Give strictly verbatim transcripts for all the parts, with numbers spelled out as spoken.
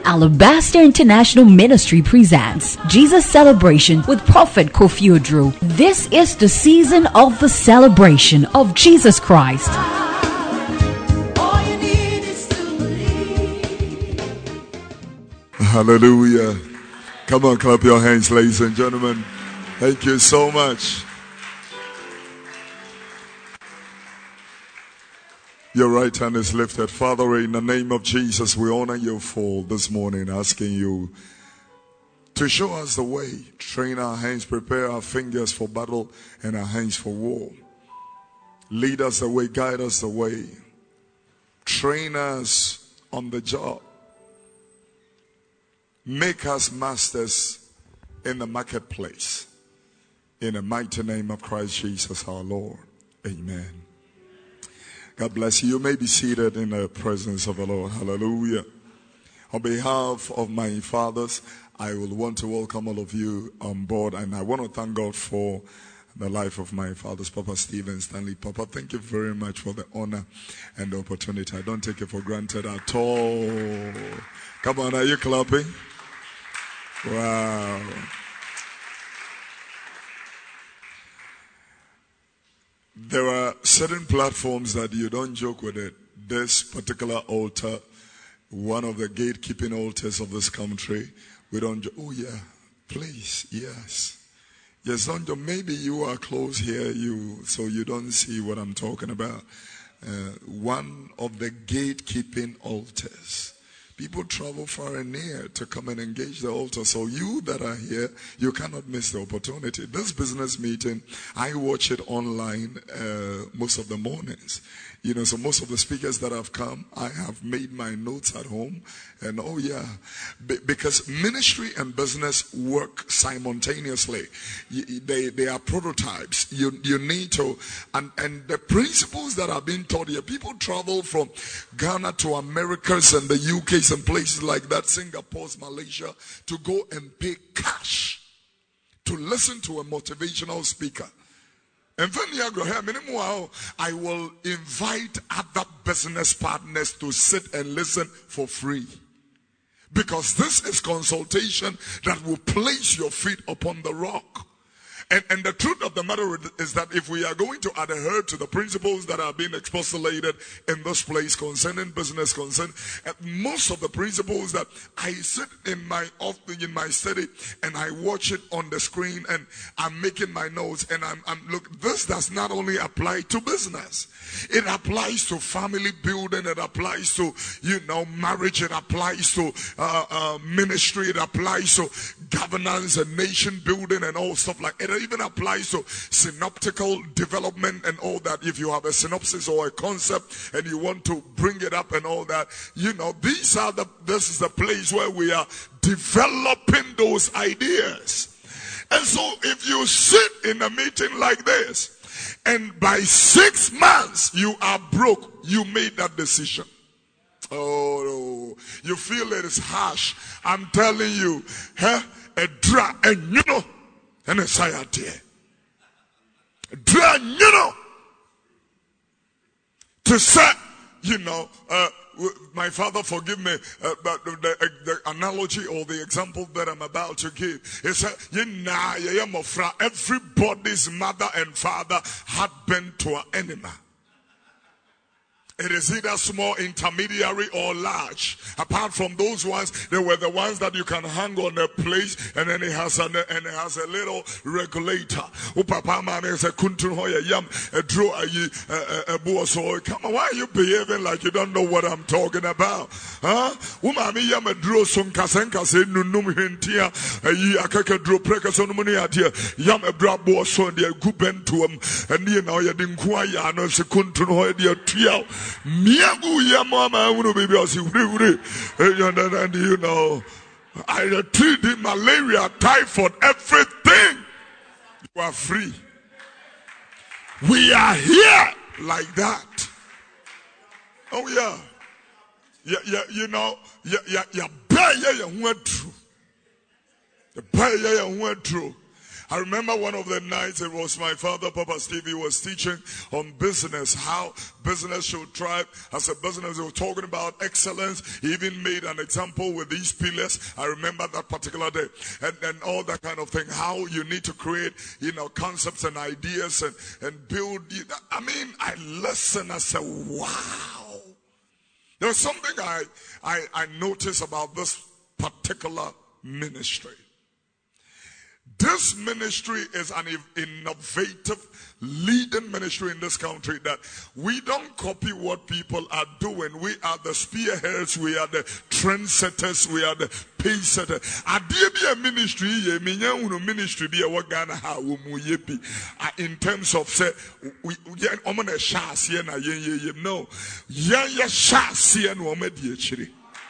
Alabaster International Ministry presents Jesus Celebration with Prophet Kofi Oduro. This is the season of the celebration of Jesus Christ. Hallelujah. Come on, clap your hands, ladies and gentlemen. Thank you so much. Your right hand is lifted. Father, in the name of Jesus, we honor you for this morning, asking you to show us the way, train our hands, prepare our fingers for battle and our hands for war. Lead us the way, guide us the way. Train us on the job. Make us masters in the marketplace. In the mighty name of Christ Jesus our Lord. Amen. God bless you. You may be seated in the presence of the Lord. Hallelujah. On behalf of my fathers, I will want to welcome all of you on board. And I want to thank God for the life of my fathers, Papa Stephen Stanley. Papa, thank you very much for the honor and the opportunity. I don't take it for granted at all. Come on, are you clapping? Wow. There are certain platforms that you don't joke with it. This particular altar, one of the gatekeeping altars of this country, we don't joke. Oh yeah, please, yes. Yes, don't joke. Maybe you are close here, you so you don't see what I'm talking about. Uh, one of the gatekeeping altars. People travel far and near to come and engage the altar. So you that are here, you cannot miss the opportunity. This business meeting, I watch it online uh, most of the mornings. You know, so most of the speakers that have come, I have made my notes at home. And oh yeah, Be- because ministry and business work simultaneously. You, they, they are prototypes. You, you need to, and, and the principles that are being taught here, people travel from Ghana to Americas and the U Ks and places like that, Singapore's, Malaysia, to go and pay cash to listen to a motivational speaker. And I will invite other business partners to sit and listen for free. Because this is consultation that will place your feet upon the rock. And, and the truth of the matter is that if we are going to adhere to the principles that are being expostulated in this place concerning business, concern, most of the principles that I sit in my office, in my study, and I watch it on the screen, and I'm making my notes, and I'm, I'm look. This does not only apply to business; it applies to family building, it applies to you know marriage, it applies to uh, uh, ministry, it applies to governance and nation building and all stuff like it. It even applies to synoptical development and all that. If you have a synopsis or a concept and you want to bring it up and all that, you know, these are the, this is the place where we are developing those ideas. And so if you sit in a meeting like this and by six months you are broke, you made that decision. Oh, you feel it is harsh. I'm telling you, huh? A dra and you know. And a society. Dra, you know, to say, you know, uh, my father, forgive me, uh, but the, the, the analogy or the example that I'm about to give is that uh, everybody's mother and father had been to an enema. It is either small, intermediary, or large. Apart from those ones, they were the ones that you can hang on a place, and then it has an and it has a little regulator. Papa, mama, say, "Kuntun hoya yam a draw a a boy." So come on, why are you behaving like you don't know what I'm talking about? Huh? Umami yam a draw some kasenka say nunum hintia a ye akaka draw precaution money at here. Yam a bra boy so they guben to him, and you know you didn't quite no se kuntun hoya dear trio. Miagu ya mama unu baby osi uri uri and you know I treat the malaria, typhoid, everything. You are free. We are here like that. Oh yeah. Yeah, yeah, you know, yeah, yeah, yeah, yeah, yeah, went through. The yeah, yeah, went through. I remember one of the nights, it was my father, Papa Steve, he was teaching on business, how business should thrive. As a business, he was talking about excellence. He even made an example with these pillars. I remember that particular day. And, and all that kind of thing, how you need to create, you know, concepts and ideas and, and build. I mean, I listened, I said, wow. There's something I, I, I noticed about this particular ministry. This ministry is an innovative, leading ministry in this country that we don't copy what people are doing. We are the spearheads, we are the trendsetters, we are the pacesetters. Adie bi a ministry ye menya hunu ministry bi e wa Ghana ha wo mu ye bi in terms of say we omo na sha ase na yen ye ye no yen ye sha ase na omo di akiri.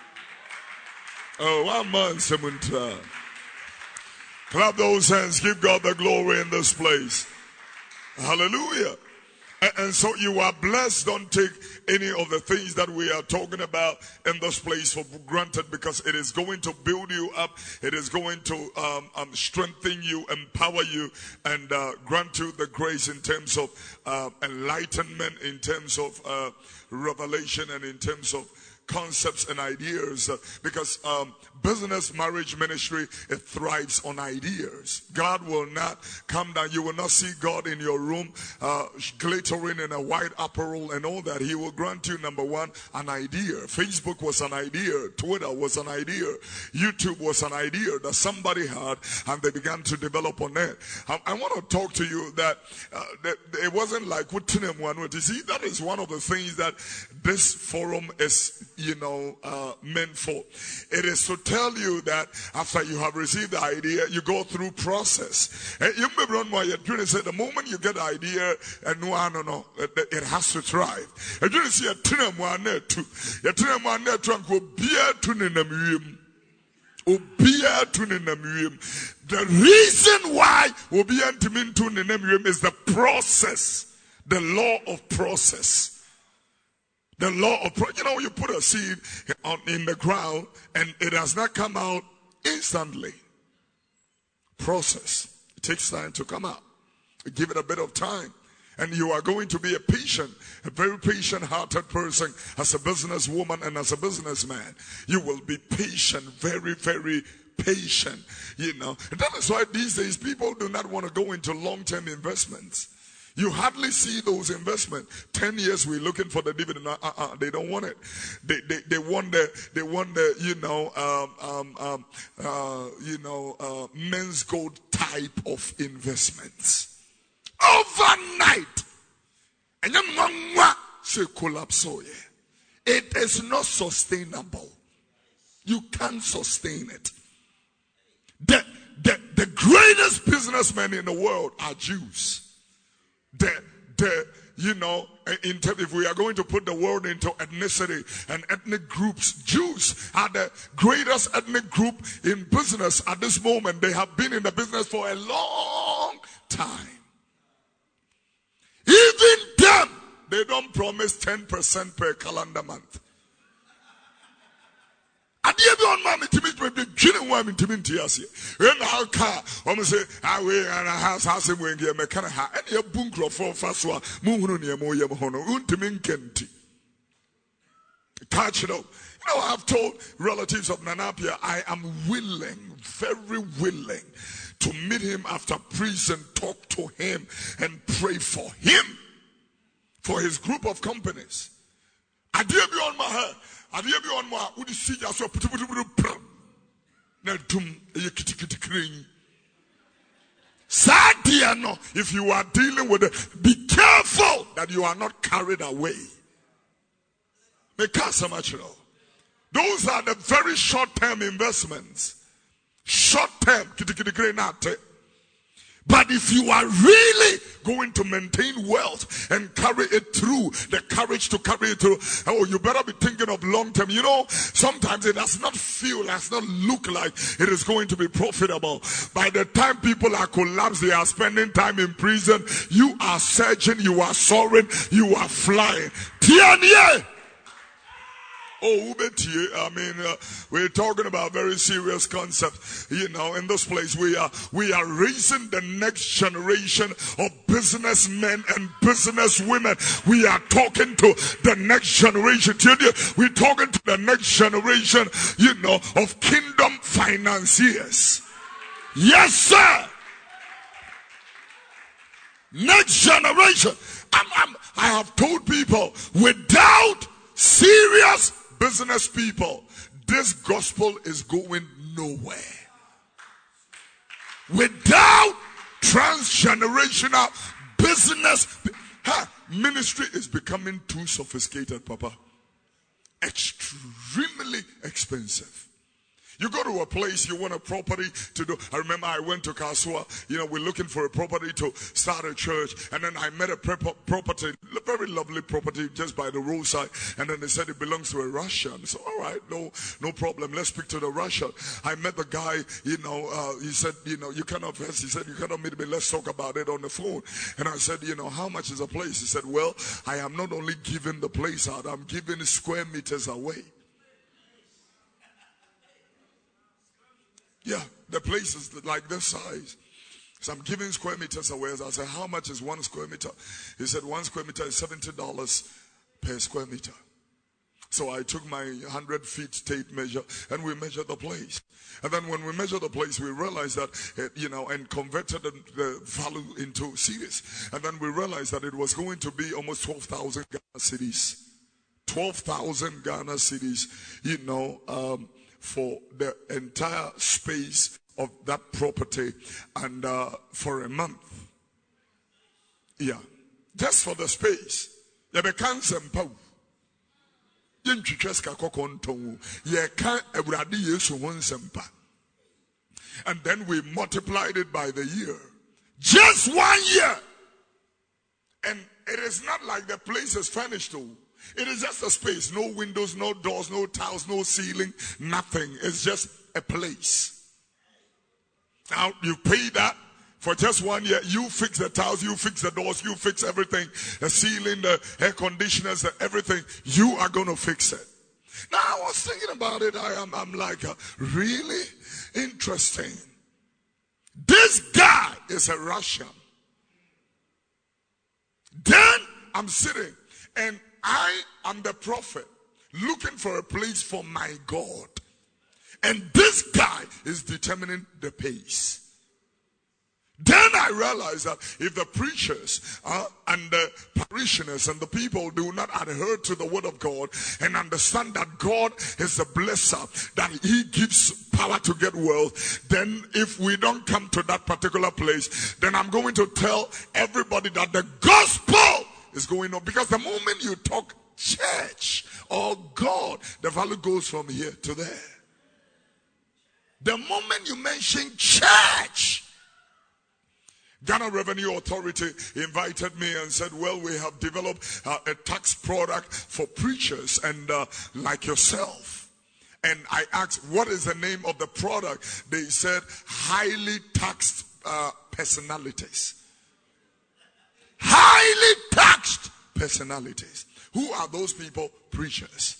Oh, one man semunta. Clap those hands. Give God the glory in this place. Hallelujah. And, and so you are blessed. Don't take any of the things that we are talking about in this place for granted, because it is going to build you up. It is going to um, um, strengthen you, empower you, and uh, grant you the grace in terms of uh, enlightenment, in terms of uh, revelation, and in terms of concepts and ideas, uh, because um, business, marriage, ministry, it thrives on ideas. God will not come down. You will not see God in your room uh, glittering in a white apparel and all that. He will grant you, number one, an idea. Facebook was an idea. Twitter was an idea. YouTube was an idea that somebody had, and they began to develop on it. I, I want to talk to you that, uh, that it wasn't like what one. You see, that is one of the things that this forum is, you know, uh, meant for. It is to tell you that after you have received the idea, you go through process. And you may run while you're doing it. The moment you get the idea, and no, no, no, it has to thrive. And you see a tinam one there too. A tinam one there trunk will be a tuninamium. The reason why will be intimate tuninamium is the process, the law of process. The law of, you know, you put a seed on, in the ground and it does not come out instantly. Process. It takes time to come out. You give it a bit of time. And you are going to be a patient, a very patient-hearted person as a businesswoman and as a businessman. You will be patient, very, very patient. You know, and that is why these days people do not want to go into long-term investments. You hardly see those investments. Ten years we're looking for the dividend. Uh, uh, uh, they don't want it. They they they want the they want the you know um um um uh you know uh men's gold type of investments. Overnight, and then say collapse. It is not sustainable. You can't sustain it. The the the greatest businessmen in the world are Jews. The, the, you know, in, if we are going to put the world into ethnicity and ethnic groups, Jews are the greatest ethnic group in business at this moment. They have been in the business for a long time. Even them, they don't promise ten percent per calendar month. Adie bi on ma metimi be dwine ho ametimi ntiase we na aka o mo say ah we na house house we ngie me kana ha e na bu nkrofo fa so a mu hunu ne mo yem ho no untimi nkenti catch it up. You know, I've told relatives of Nanapia, I am willing, very willing to meet him after prison, talk to him and pray for him, for his group of companies. Adie bi on my head. Adie bi on ma wo di si ja so putuputu na dum e kitikiti kren. Sadia no, if you are dealing with it, be careful that you are not carried away. Make so much, you know. Those are the very short-term investments. Short-term, kitikiti kren nate. But if you are really going to maintain wealth and carry it through, the courage to carry it through, oh, you better be thinking of long term. You know, sometimes it does not feel, does not look like it is going to be profitable. By the time people are collapsed, they are spending time in prison, you are surging, you are soaring, you are flying. Tianye! Oh, I mean, uh, we're talking about very serious concepts. You know, in this place, we are we are raising the next generation of businessmen and businesswomen. We are talking to the next generation. We're talking to the next generation, you know, of kingdom financiers. Yes, sir. Next generation. I'm, I'm, I have told people, without serious business people, this gospel is going nowhere. Without transgenerational business, huh, ministry is becoming too sophisticated, Papa. Extremely expensive. You go to a place, you want a property to do. I remember I went to Kasua, you know, we're looking for a property to start a church. And then I met a property, a very lovely property just by the roadside. And then they said it belongs to a Russian. So, all right, no no problem. Let's speak to the Russian. I met the guy, you know, uh, he said, you know, you cannot, he said, you cannot meet me. Let's talk about it on the phone. And I said, you know, how much is a place? He said, well, I am not only giving the place out, I'm giving square meters away. Yeah, the place is like this size. So I'm giving square meters away. I said, how much is one square meter? He said, one square meter is seventy dollars per square meter. So I took my one hundred feet tape measure and we measured the place. And then when we measured the place, we realized that, uh, you know, and converted the, the value into cities. And then we realized that it was going to be almost twelve thousand Ghana cedis. twelve thousand Ghana cedis, you know, um, for the entire space of that property and uh, for a month. Yeah, just for the space. You become some and then we multiplied it by the year. Just one year. And it is not like the place is furnished though. It is just a space, no windows, no doors, no tiles, no ceiling, nothing. It's just a place. Now you pay that for just one year. You fix the tiles, you fix the doors, you fix everything. The ceiling, the air conditioners, everything. You are going to fix it. Now I was thinking about it. I am I'm like, uh, really interesting. This guy is a Russian. Then I'm sitting and I am the prophet looking for a place for my God. And this guy is determining the pace. Then I realized that if the preachers uh, and the parishioners and the people do not adhere to the word of God and understand that God is a blesser, that he gives power to get wealth, then if we don't come to that particular place, then I'm going to tell everybody that the gospel is going on. Because the moment you talk church or God, the value goes from here to there. The moment you mention church, Ghana Revenue Authority invited me and said, well, we have developed uh, a tax product for preachers and uh, like yourself. And I asked, what is the name of the product? They said, highly taxed uh, personalities. Highly taxed personalities. Who are those people? Preachers.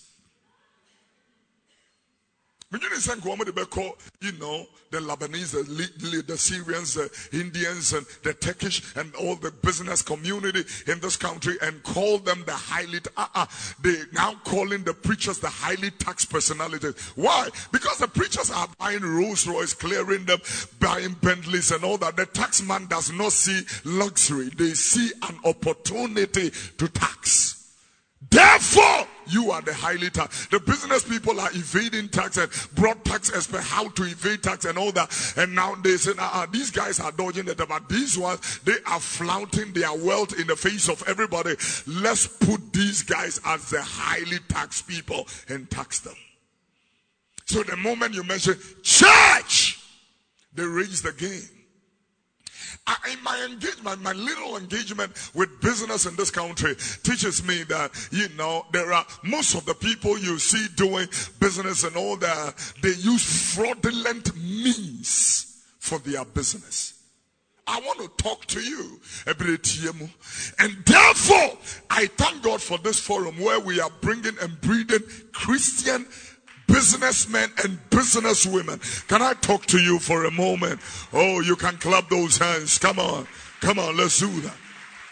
You know, the Lebanese, the, the Syrians, the Indians, and the Turkish, and all the business community in this country, and call them the highly, uh-uh, they now calling the preachers the highly taxed personalities. Why? Because the preachers are buying Rolls Royce, clearing them, buying Bentleys and all that. The tax man does not see luxury. They see an opportunity to tax. Therefore, you are the highly taxed. The business people are evading tax and brought tax expert how to evade tax and all that. And now they say, uh, these guys are dodging it. But these ones, they are flaunting their wealth in the face of everybody. Let's put these guys as the highly taxed people and tax them. So the moment you mention church, they raise the game. I, in my engagement, my little engagement with business in this country teaches me that, you know, there are most of the people you see doing business and all that, they use fraudulent means for their business. I want to talk to you. And therefore, I thank God for this forum where we are bringing and breeding Christian businessmen and businesswomen. Can I talk to you for a moment? Oh, you can clap those hands. Come on. Come on, let's do that.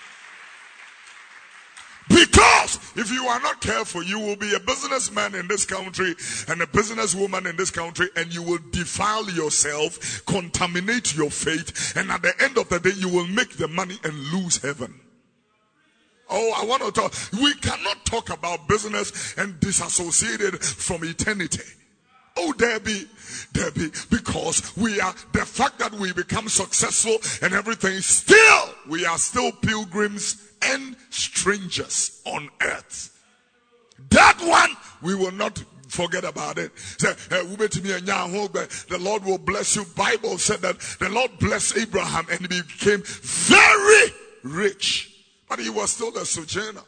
Because if you are not careful, you will be a businessman in this country and a businesswoman in this country, and you will defile yourself, contaminate your faith, and at the end of the day, you will make the money and lose heaven. Oh, I want to talk. We cannot talk about business and disassociate it from eternity. Oh, there be, there be, because we are, the fact that we become successful and everything, still, we are still pilgrims and strangers on earth. That one, we will not forget about it. The Lord will bless you. Bible said that the Lord blessed Abraham and he became very rich. But he was still a sojourner.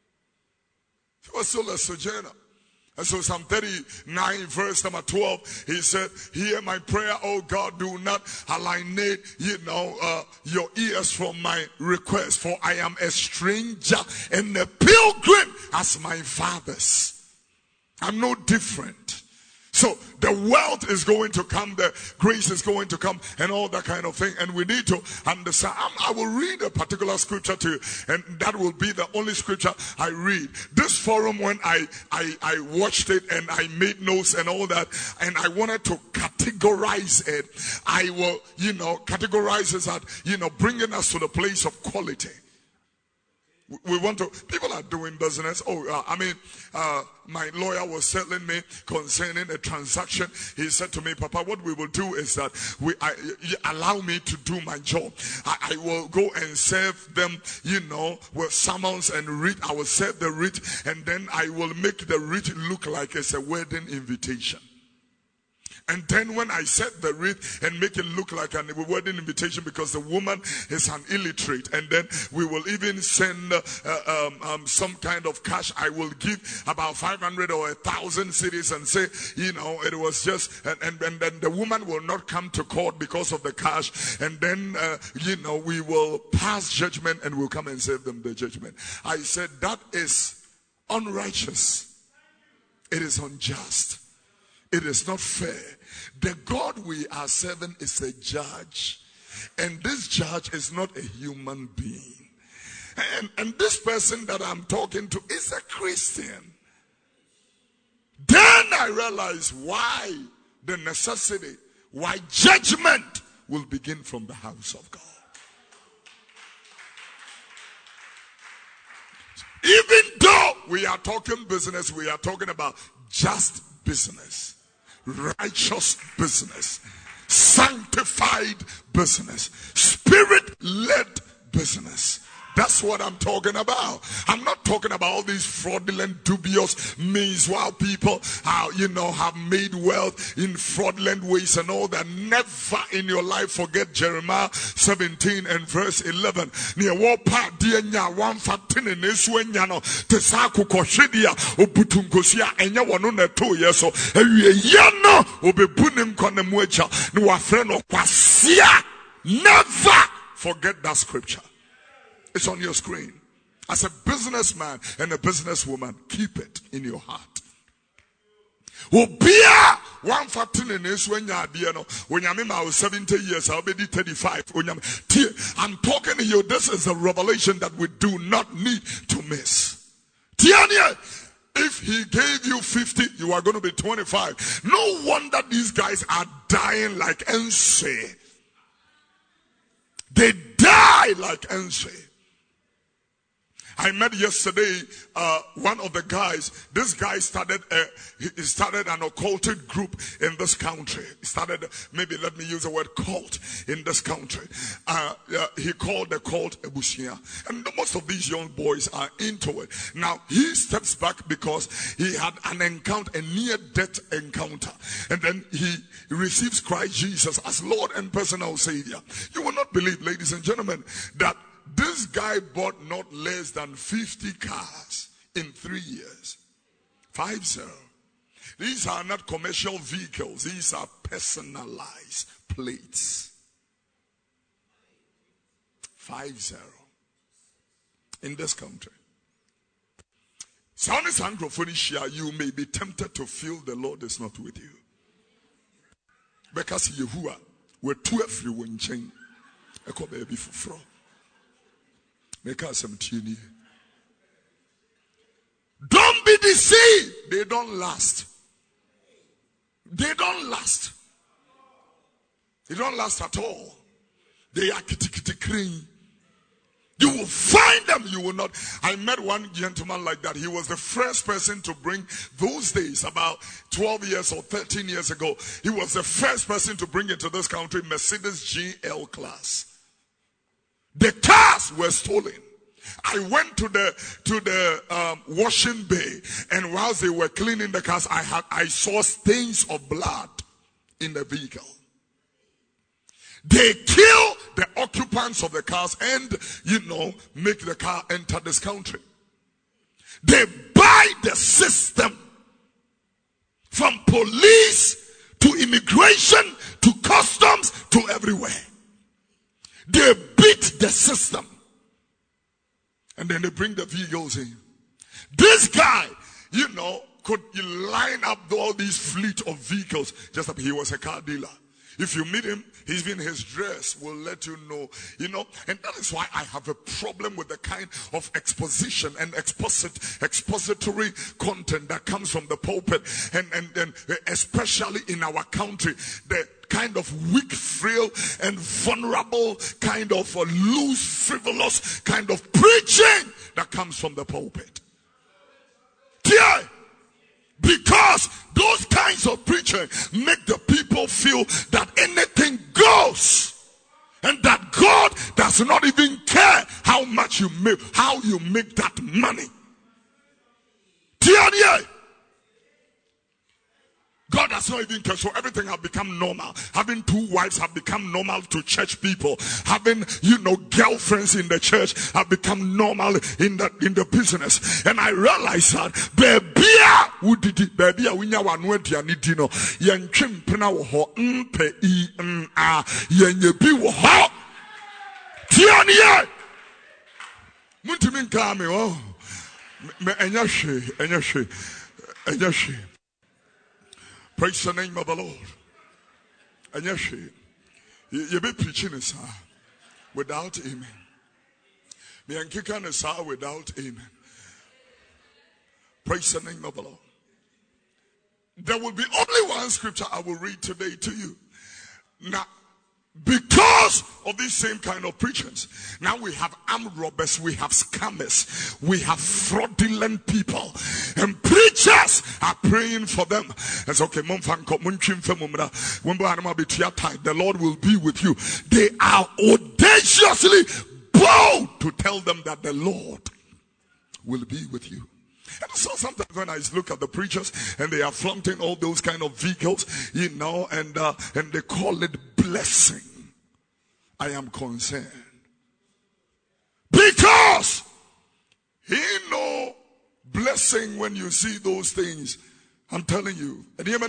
He was still a sojourner. And so Psalm thirty-nine verse number twelve, he said, hear my prayer, O God, do not alienate, you know, uh, your ears from my request, for I am a stranger and a pilgrim as my fathers. I'm no different. So the wealth is going to come, the grace is going to come, and all that kind of thing. And we need to understand. I will read a particular scripture to you, and that will be the only scripture I read. This forum, when I, I, I watched it and I made notes and all that, and I wanted to categorize it, I will, you know, categorize it as, you know, bringing us to the place of quality. We want to, people are doing business. Oh, uh, I mean, uh, my lawyer was telling me concerning a transaction. He said to me, Papa, what we will do is that we I, allow me to do my job. I, I will go and serve them, you know, with summons and writ. I will serve the writ, and then I will make the writ look like it's a wedding invitation. And then when I set the wreath and make it look like a wedding invitation, because the woman is an illiterate, and then we will even send uh, um, um, some kind of cash. I will give about five hundred or a thousand cities and say, you know, it was just, and, and, and then the woman will not come to court because of the cash. And then, uh, you know, we will pass judgment and we'll come and save them the judgment. I said, that is unrighteous. It is unjust. It is not fair. The God we are serving is a judge. And this judge is not a human being. And, and this person that I'm talking to is a Christian. Then I realized why the necessity, why judgment will begin from the house of God. Even though we are talking business, we are talking about just business. Righteous business, sanctified business, spirit-led business. That's what I'm talking about. I'm not talking about all these fraudulent, dubious means while people are, you know, have made wealth in fraudulent ways and all that. Never in your life forget Jeremiah seventeen and verse eleven. Never forget that scripture. It's on your screen. As a businessman and a businesswoman, keep it in your heart. Obia one fourteen in this when you know when I was seventy years, I'll be thirty-five. I'm talking to you. This is a revelation that we do not need to miss. Tiania, if he gave you fifty, you are going to be twenty-five. No wonder these guys are dying like Ense. They die like Ense. I met yesterday uh, one of the guys. This guy started a, he started an occulted group in this country. He started, maybe let me use the word cult in this country. Uh, uh, he called the cult Ebushia. And most of these young boys are into it. Now, he steps back because he had an encounter, a near-death encounter. And then he receives Christ Jesus as Lord and personal Savior. You will not believe, ladies and gentlemen, that this guy bought not less than fifty cars in three years. Five zero. These are not commercial vehicles. These are personalized plates. Five zero. In this country. You may be tempted to feel the Lord is not with you. Because Yehovah, we're too everyone chain. Eko baby for fro. Make us some tini. Don't be deceived. They don't last. They don't last. They don't last at all. They are kitty kitty cream. You will find them, you will not. I met one gentleman like that. He was the first person to bring, those days, about twelve years or thirteen years ago, he was the first person to bring into this country Mercedes G L class. The cars were stolen. I went to the to the um, washing bay, and whilst they were cleaning the cars, I had I saw stains of blood in the vehicle. They kill the occupants of the cars and, you know, make the car enter this country. They buy the system from police to immigration to customs to everywhere. They beat the system. And then they bring the vehicles in. This guy, you know, could line up all these fleet of vehicles just like he was a car dealer. If you meet him, even his dress will let you know, you know, and that is why I have a problem with the kind of exposition and exposit, expository content that comes from the pulpit, and, and, and especially in our country, the kind of weak, frail, and vulnerable kind of uh, loose, frivolous kind of preaching that comes from the pulpit. Yeah. Because those kinds of preaching make the people feel that anything goes, and that God does not even care how much you make, how you make that money. God does not even care. So everything has become normal. Having two wives have become normal to church people. Having, you know, girlfriends in the church have become normal in the in the business. And I realized that baby would it baby winya wanwedi anidino yentwem pena wo ho mpe I n a yenye bi wo ho tianie muntimi nka me oh me enya hwe enya hwe enya hwe. Praise the name of the Lord. And yes, you be preaching this without amen. Me and kicking this without amen. Praise the name of the Lord. There will be only one scripture I will read today to you. Now, because of these same kind of preachings, now we have armed robbers, we have scammers, we have fraudulent people, and preachers are praying for them. And so, okay, the Lord will be with you. They are audaciously bold to tell them that the Lord will be with you. And so sometimes when I look at the preachers and they are flaunting all those kind of vehicles, you know, and uh, and they call it blessing, I am concerned. Because he know blessing when you see those things. I'm telling you.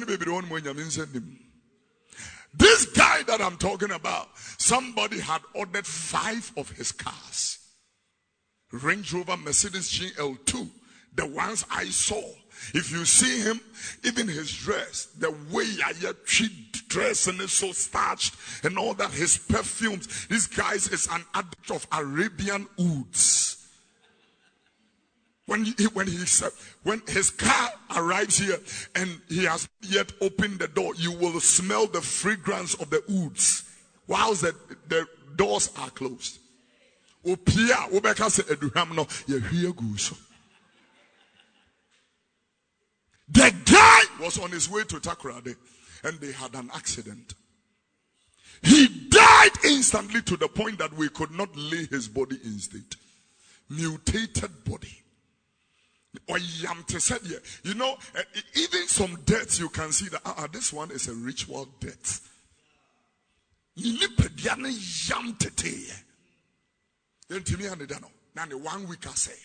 This guy that I'm talking about, somebody had ordered five of his cars. Range Rover, Mercedes G L two. The ones I saw. If you see him, even his dress, the way I treat dress and is so starched and all that, his perfumes. This guy is an addict of Arabian ouds. When he, when he said, when his car arrives here and he has yet opened the door, you will smell the fragrance of the ouds whilst the, the doors are closed. The guy was on his way to Takoradi and they had an accident. He died instantly to the point that we could not lay his body in state. Mutated body. You know, even some deaths you can see that uh, this one is a ritual death. One week I say,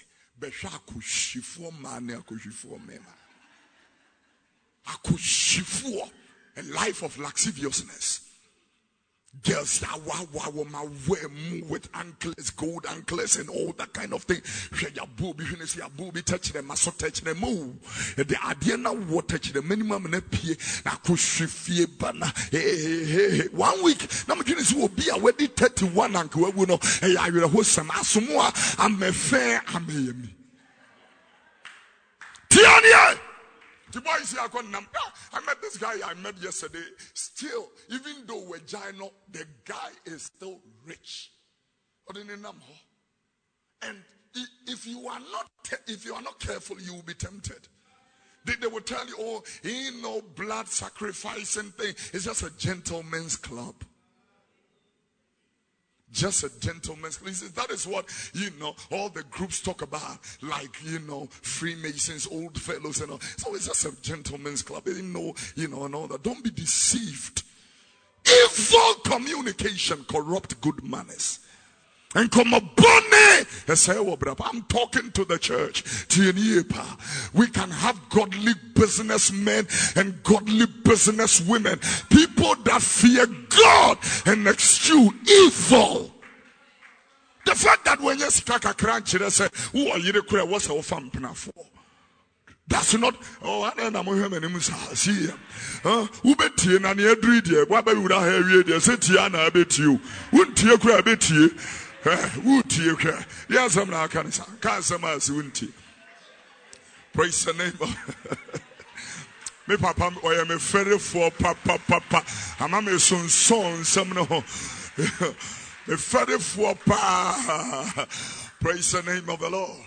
a life of lasciviousness. Girls with anklets, gold anklets, and all that kind of thing. Your booby, your booby touch them, must touch them. Move. The idea now what touch the minimum and a pie. Now, Kushi banner. Hey, hey, hey. One week, now my goodness will be already thirty-one and go. Know, hey, I will host some Asumua. I'm a fair, I'm a me. Tiania! I met this guy I met yesterday. Still, even though we're giant, the guy is still rich. And if you are not, if you are not careful, you will be tempted. They, they will tell you, "Oh, ain't no blood sacrificing thing. It's just a gentleman's club." Just a gentleman's club. That is what, you know, all the groups talk about, like, you know, Freemasons, old fellows, and all. So it's just a gentleman's club. They didn't know, you know, and all that. Don't be deceived. Evil communication corrupt good manners. And come on, I'm talking to the church. We can have godly businessmen and godly businesswomen. People that fear God and eschew evil. The fact that when you strike a crunch, they say, "Who are you? The cry was our family for." That's not. Oh, I don't know him anymore. See, huh? Who bet you? And you do it. Why would I have you? They say, "Tiana, I bet you." Wouldn't you cry? I bet you. Would you cry? Yes, I'm not cancer. Cancer, wouldn't you? Praise the name of me, Papa. I am a ferry for Papa, Papa. I'm a son, son, some no. A ferry for Papa. Praise the name of the Lord.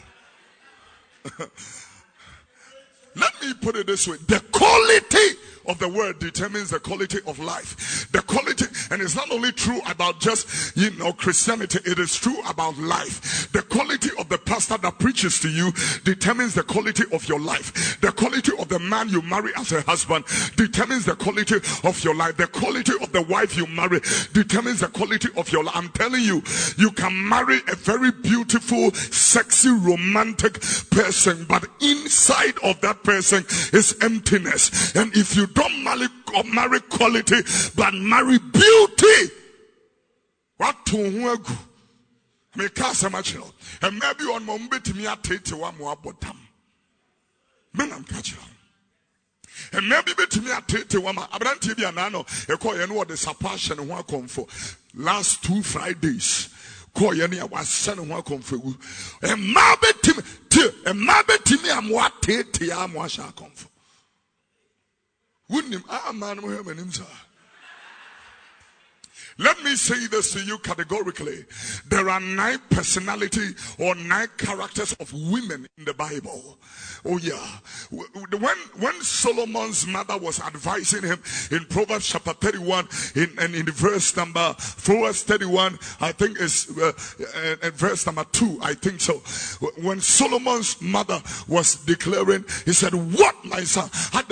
Let me put it this way. The quality of the word determines the quality of life. The quality, and it's not only true about just, you know, Christianity, it is true about life. The quality of the pastor that preaches to you determines the quality of your life. The quality of the man you marry as a husband determines the quality of your life. The quality of the wife you marry determines the quality of your life. I'm telling you, you can marry a very beautiful, sexy, romantic person, but inside of that person is emptiness. And if you don't marry, marry quality, but marry beauty, what to work? Me cast a match, and maybe on Mombit me at eighty one more bottom. Men am catch. And maybe bet me at eighty one. Abraham T V and Nano, a call and what the suppression and one come for last two Fridays. Call any was sending one come for you. And Mabet Tim, and Mabet Timmy, I'm what eighty am what shall come for. Wouldn't him? Ah, man, him, sir. Let me say this to you categorically. There are nine personality or nine characters of women in the Bible. Oh yeah. When, when Solomon's mother was advising him in Proverbs chapter thirty-one, in, and in the verse number, Proverbs thirty-one, I think it's uh, uh, verse number two, I think so. When Solomon's mother was declaring, he said, "What, my son? And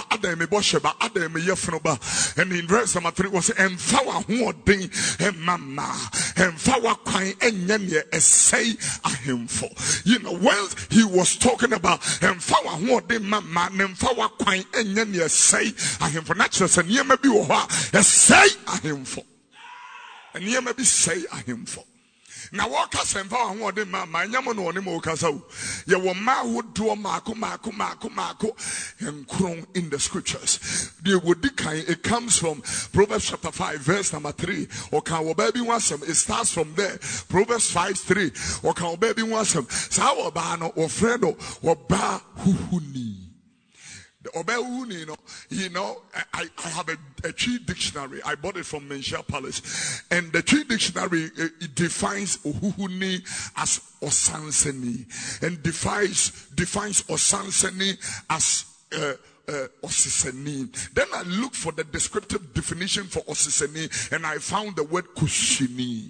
in verse number three was, "Empower who ding and mama and fawa kwine and yenye essay ahimfo." You know, when he was talking about and fawa who ding mama and fawa kwine and yenye say ahimfo, naturally, and ye may be oha essay ahimfo, and ye may be say ahimfo. Now what can empower who ding mama and yaman on him okaso? Ye will ma would do a mako mako mako mako and crown in the scriptures. The would it comes from Proverbs chapter five, verse number three. Or can baby wants him? It starts from there. Proverbs five three. Or can baby wants him? Sawa bano or fredo or ba huhuni. The Obehuni, you know, you know, I, I have a, a tree dictionary. I bought it from Menchia Palace. And the tree dictionary, it, it defines Ohuhuni as Osanseni. And defines, defines Osanseni as uh, uh, Osiseni. Then I looked for the descriptive definition for Osiseni, and I found the word Kushini.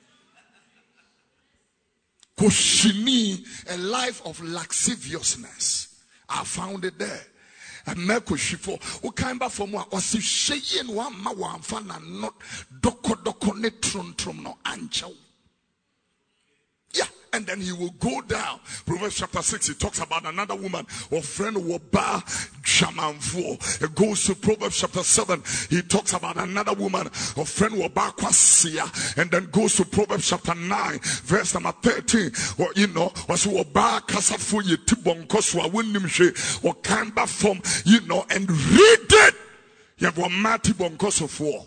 Kushini, a life of lasciviousness. I found it there. And Merko Shifo, who came back from what was she and one ma one fan and not doko doko ne trum trum no ancho. Yeah, and then he will go down. Proverbs chapter six, he talks about another woman, or friend Waba Jamanfo. It goes to Proverbs chapter seven, he talks about another woman, or friend Waba Kwasia, and then goes to Proverbs chapter nine, verse number thirteen, or you know, was Waba Kasafu Yetibon Koswa Winimshe, or Kamba from, you know, and read it. You have one Mati Bonkosofo.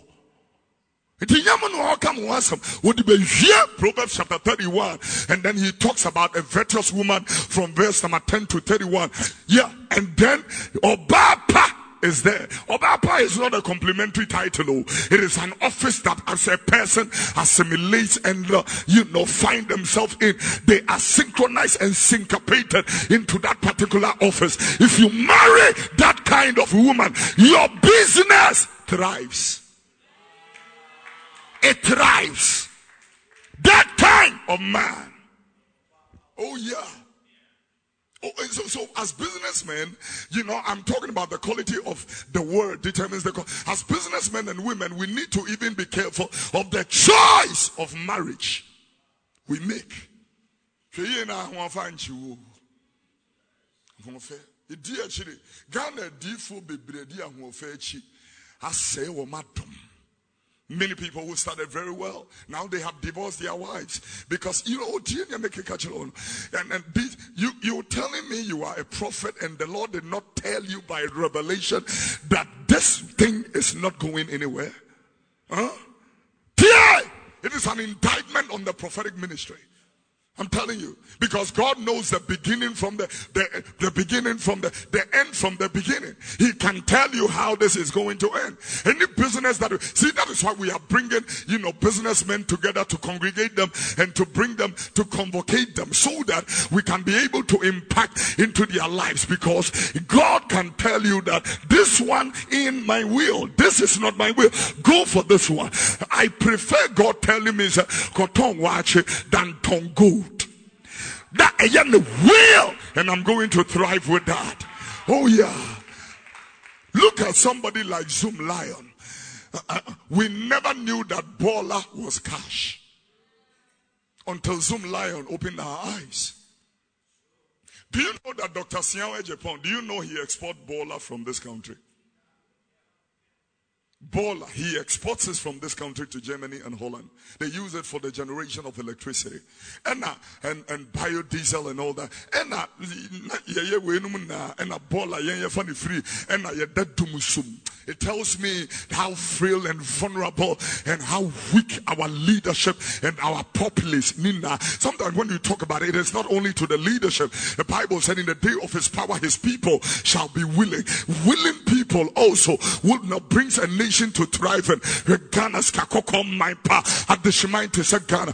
Proverbs chapter thirty-one, and then he talks about a virtuous woman from verse number ten to thirty-one. Yeah, and then Obapa is there. Obapa is not a complimentary title. It is an office that as a person assimilates and uh, you know find themselves in. They are synchronized and syncopated into that particular office. If you marry that kind of woman, your business thrives. It thrives. That kind of man. Oh yeah. Oh, and so, so as businessmen, you know, I'm talking about the quality of the word determines the quality. As businessmen and women, we need to even be careful of the choice of marriage we make. Many people who started very well, now they have divorced their wives. Because, you know, and, and this, you, you're telling me you are a prophet and the Lord did not tell you by revelation that this thing is not going anywhere? Huh? It is an indictment on the prophetic ministry. I'm telling you, because God knows the beginning from the, the, the beginning from the, the end from the beginning. He can tell you how this is going to end. Any business that, see, that is why we are bringing, you know, businessmen together to congregate them and to bring them, to convocate them so that we can be able to impact into their lives, because God can tell you that this one in my will, this is not my will. Go for this one. I prefer God telling me, Koton watch than Tongo. That I am the will, and I'm going to thrive with that. Oh yeah. Look at somebody like Zoom Lion. Uh, uh, we never knew that Bola was cash until Zoom Lion opened our eyes. Do you know that Doctor Siawe Japan, do you know he exports Bola from this country? Bola, he exports it from this country to Germany and Holland. They use it for the generation of electricity and uh, and, and biodiesel and all that. And uh, and uh, Bola funny free and uh, it tells me how frail and vulnerable and how weak our leadership and our populace. Nina, sometimes when you talk about it, it's not only to the leadership. The Bible said in the day of his power, his people shall be willing. Willing people also will not bring a nation to thrive. And Ghana's kakoko my pa at the Shemain to say Ghana.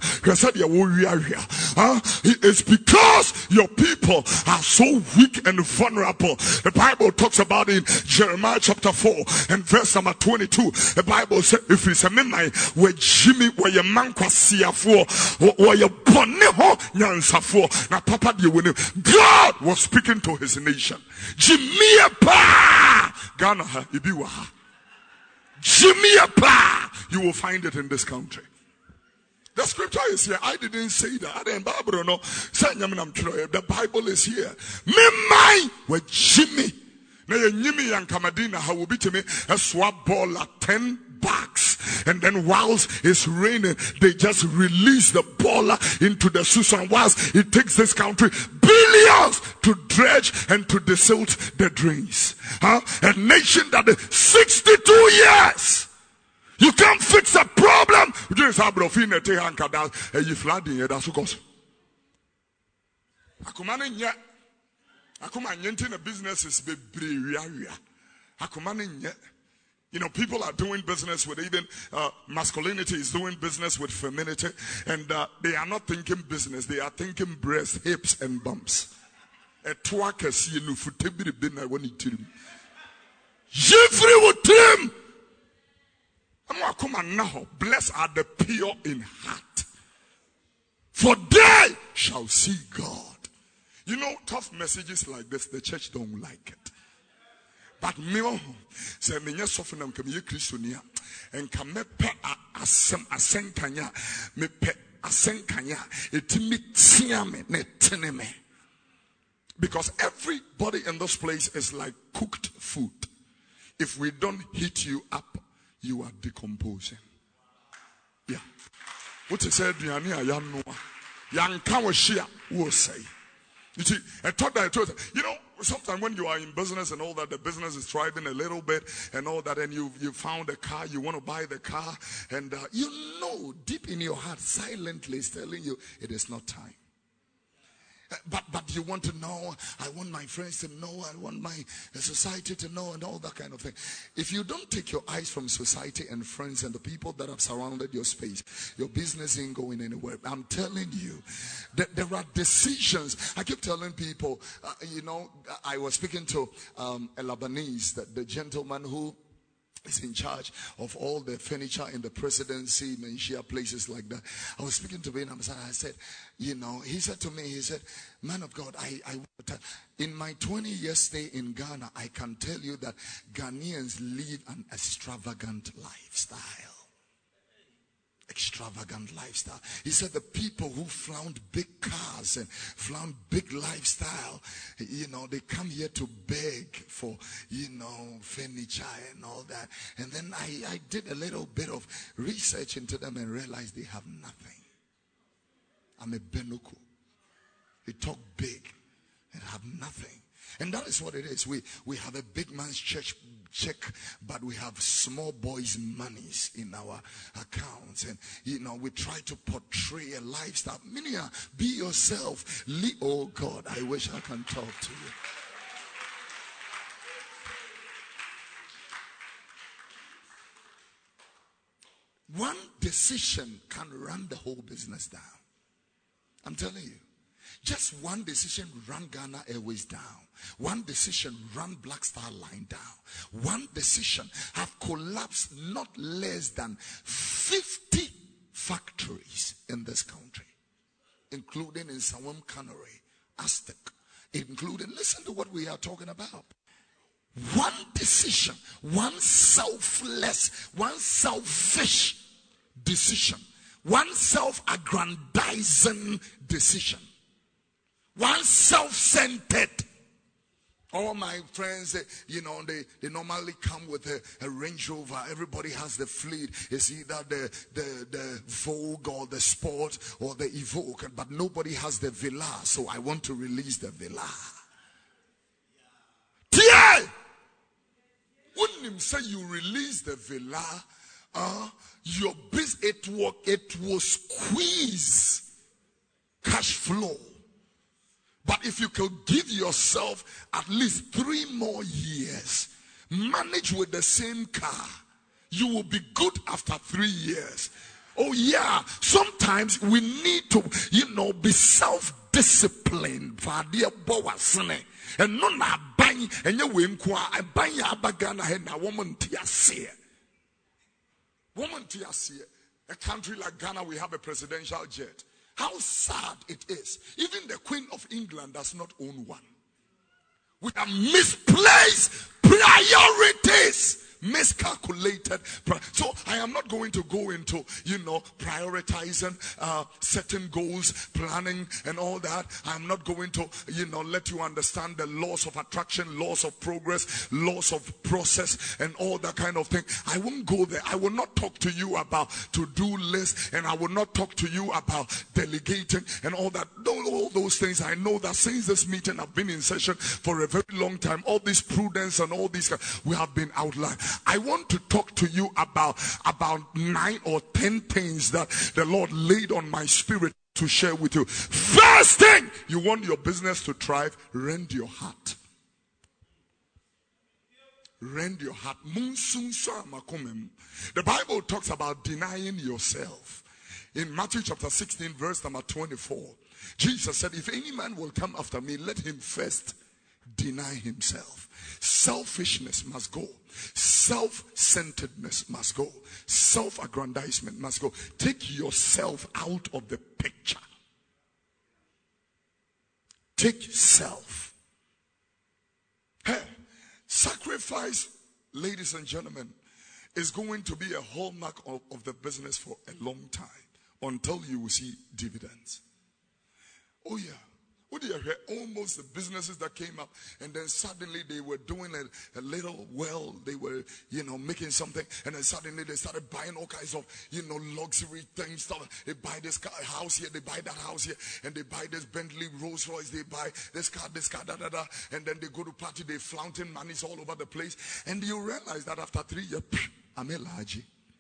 It's because your people are so weak and vulnerable. The Bible talks about in Jeremiah chapter four and verse number twenty-two. The Bible says, if it's a memai where Jimmy where your man kwasia for or your boneho nyansa for na papa de win. God was speaking to his nation. Jimmy pa Ghana ha ibiwa. Jimmy pa, you will find it in this country. The scripture is here. I didn't say that. I didn't Bible no. The Bible is here. Me my with Jimmy. Now you Jimmy and Kamadina how will be to me a swap ball at ten bucks. And then whilst it's raining, they just release the baller into the Susan. Whilst it takes this country billions to dredge and to desilt the drains. Huh? A nation that is sixty-two years. You can't fix a problem. Just have brofine te hanka da e yi flooding e da so cause. Akoma ne nya. Akoma nyenti na businesses be bre wiawia. Akoma ne nya. You know, people are doing business with even uh, masculinity is doing business with femininity, and uh, they are not thinking business. They are thinking breasts, hips, and bumps. A twaka see no futebiri bin I want to trim. Jeffrey would trim. Blessed are the pure in heart, for they shall see God. You know, tough messages like this, the church don't like it. But me, say me nya sofo nam kam ye Kristonia, and kam me pe asem asenkanya me pe asenkanya etimi tiame ne teneme. Because everybody in this place is like cooked food. If we don't heat you up, you are decomposing. Yeah. What is said, you see, I thought that I told you know, sometimes when you are in business and all that, the business is thriving a little bit and all that, and you you found a car, you want to buy the car, and uh, you know deep in your heart, silently is telling you it is not time. But but you want to know, I want my friends to know, I want my society to know, and all that kind of thing. If you don't take your eyes from society and friends and the people that have surrounded your space, your business ain't going anywhere. I'm telling you that there are decisions. I keep telling people, uh, you know, I was speaking to um, a Lebanese, the, the gentleman who is in charge of all the furniture in the presidency, Menchia, places like that. I was speaking to him and I said, you know, he said to me, he said, man of God, I, I in my twenty years stay in Ghana, I can tell you that Ghanaians live an extravagant lifestyle. Extravagant lifestyle. He said the people who flaunt big cars and flaunt big lifestyle, you know, they come here to beg for, you know, furniture and all that. And then I, I did a little bit of research into them and realized they have nothing. I'm a Benuku. They talk big and have nothing. And that is what it is. We we have a big man's church check, but we have small boys' monies in our accounts. And, you know, we try to portray a lifestyle. Minia, be yourself. Le- oh, God, I wish I can talk to you. One decision can run the whole business down. I'm telling you. Just one decision ran Ghana Airways down. One decision ran Black Star Line down. One decision have collapsed not less than fifty factories in this country, including in Sawam Cannery, Aztec, including, listen to what we are talking about. One decision, one selfless, one selfish decision, one self-aggrandizing decision. One self-centered. All my friends, you know, they, they normally come with a, a Range Rover. Everybody has the fleet. It's either the, the, the Vogue or the Sport or the Evoque. But nobody has the Villa. So I want to release the Villa. Yeah. Wouldn't him say you release the Villa? Uh, your business, it will, it will squeeze cash flow. But if you could give yourself at least three more years, manage with the same car, you will be good after three years. Oh yeah, sometimes we need to, you know, be self-disciplined. And no na bang and you win kwa bang ya bagana and a woman tiasia. Woman tiasia. A country like Ghana, we have a presidential jet. How sad it is. Even the Queen of England does not own one. We have misplaced priorities. Miscalculated. So I am not going to go into, you know, prioritizing uh, setting goals, planning and all that. I'm not going to, you know, let you understand the laws of attraction, laws of progress, laws of process and all that kind of thing. I won't go there. I will not talk to you about to-do lists, and I will not talk to you about delegating and all that. All those things. I know that since this meeting I've been in session for a very long time. All this prudence and all these, we have been outlined. I want to talk to you about about nine or ten things that the Lord laid on my spirit to share with you. First thing, you want your business to thrive, rend your heart. Rend your heart. The Bible talks about denying yourself. In Matthew chapter sixteen, verse number twenty-four, Jesus said, if any man will come after me, let him first deny himself. Selfishness must go. Self-centeredness must go. Self-aggrandizement must go. Take yourself out of the picture. Take self. Hey, sacrifice, ladies and gentlemen, is going to be a hallmark of, of the business for a long time. until you will see dividends. Oh yeah. What do you hear? Almost the businesses that came up, and then suddenly they were doing a, a little well, they were, you know, making something, and then suddenly they started buying all kinds of, you know, luxury things, stuff. They buy this car, house here, they buy that house here, and they buy this Bentley, Rolls Royce, they buy this car, this car, da da da, and then they go to party, they flaunting monies all over the place, and you realize that after three years, I'm a large.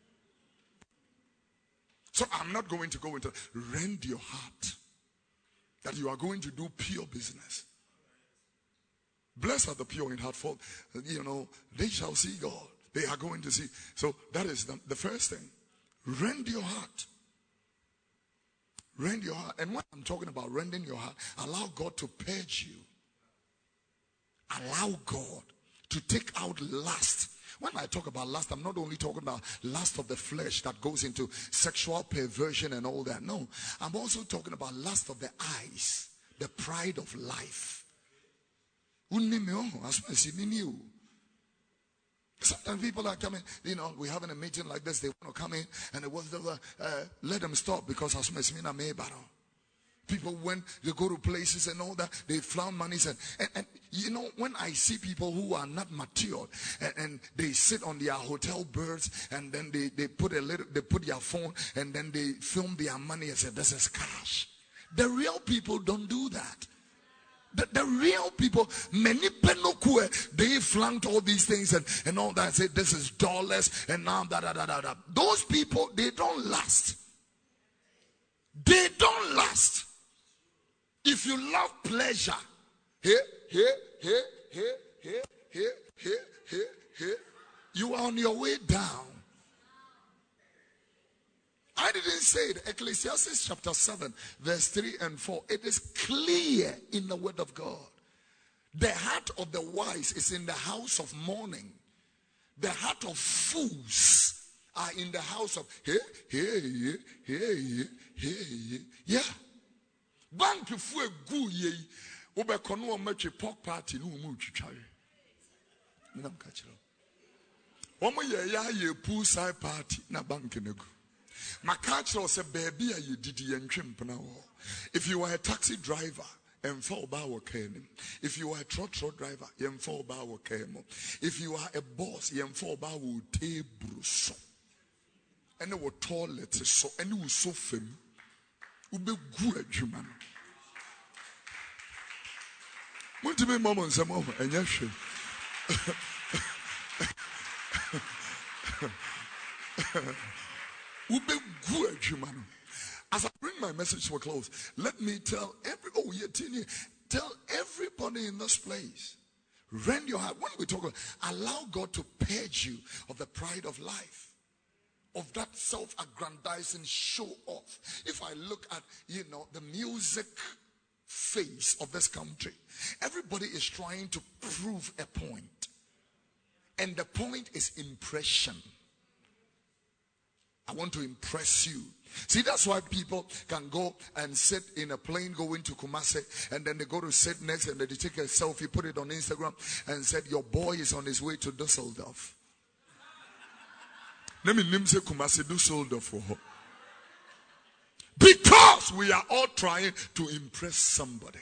So I'm not going to go into rend your heart. That you are going to do pure business. Blessed are the pure in heart, for you know they shall see God. They are going to see. So that is the, the first thing. Rend your heart. Rend your heart. And when I'm talking about rending your heart, allow God to purge you. Allow God to take out lust. When I talk about lust, I'm not only talking about lust of the flesh that goes into sexual perversion and all that. No, I'm also talking about lust of the eyes, the pride of life. Sometimes people are coming, you know, we're having a meeting like this, they want to come in, and it was, uh, let them stop because as people, when they go to places and all that, they flaunt monies. And, and, and you know, when I see people who are not matured and, and they sit on their hotel berths and then they, they put a little, they put their phone and then they film their money and say, this is cash. The real people don't do that. The, the real people, many penokue, they flaunt all these things and, and all that. Say, this is dollars and now da da da da da. Those people, they don't last. They don't last. If you love pleasure, here, here, here, here, here, here, here, here, here, you are on your way down. I didn't say it. Ecclesiastes chapter seven, verse three and four. It is clear in the word of God. The heart of the wise is in the house of mourning. The heart of fools are in the house of here, here, here, here, here, here. Yeah. Bank fu egu ye obekono o matwe pork party no mu twitware me nam ka kire omo ye ya ye poolside party na bank nego maka kire se baby a ye didi ye ntwempna wo. If you are a taxi driver and fall ba wo ken, if you are a truck truck driver yen fall ba wo ken, if you are a boss yen fall ba wo table so ene wo toilet so ene wo sofa mu ube gu adwuma no monti me mama nsamo enya hwe ube gu adwuma no. As I bring my message to a close, let me tell every oh yeah tini, tell everybody in this place, rend your heart. When we talk about, allow God to purge you of the pride of life, of that self-aggrandizing show off. If I look at, you know, the music face of this country, everybody is trying to prove a point. And the point is impression. I want to impress you. See, that's why people can go and sit in a plane going to Kumasi, and then they go to sit next and they take a selfie, put it on Instagram, and said, your boy is on his way to Dusseldorf. Let me name say Kumasi Dusseldorf for her. Because we are all trying to impress somebody.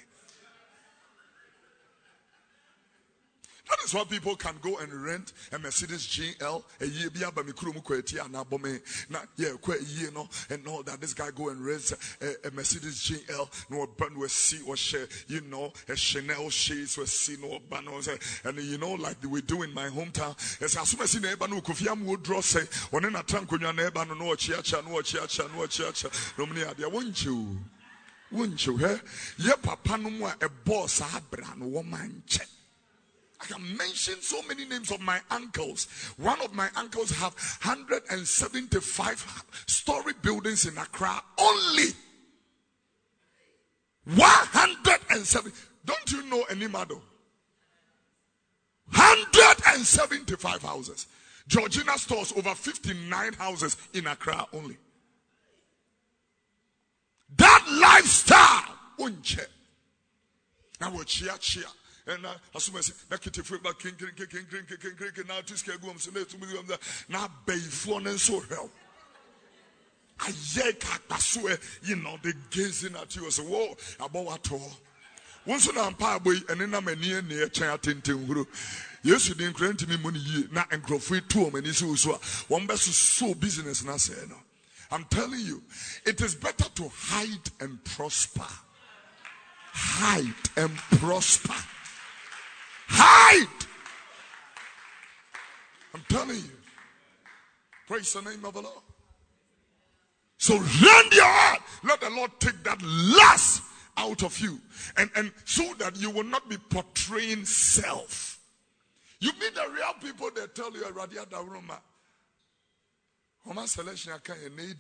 That is why people can go and rent a Mercedes G L, a year bia ba mikuru mu kweti anabome na yeah kwa year no and all that. This guy go and rent a, a Mercedes G L no ban we see or share, you know, a Chanel shades we see no ban and you know like we do in my hometown. As soon as you neighbor no kofia mu draw say one na trankonya neighbor no no chiacha no chiacha no chiacha no mni adia wonchu wonchu he ye papa no mu a boss abra no woman che. I can mention so many names of my uncles. One of my uncles have one hundred seventy-five story buildings in Accra. Only one hundred seventy. Don't you know any Mado? one hundred seventy-five houses. Georgina stores over fifty-nine houses in Accra only. That lifestyle. Unche. Now we're chia chia. And as soon as that kitty free back king king king king king king king now to scare gums and to me now bay phone and so help. You know, they gazing at you and say, whoa, about what all? Once on a power boy and then I'm a near near child tinting. Yes, you didn't grant me money not and grow free two many so one best so business and I say no. I'm telling you, it is better to hide and prosper. Hide and prosper. Hide. I'm telling you. Praise the name of the Lord. So rend your heart. Let the Lord take that lust out of you. And, and so that you will not be portraying self. You meet the real people that tell you, Radia Daruma. Homa selection can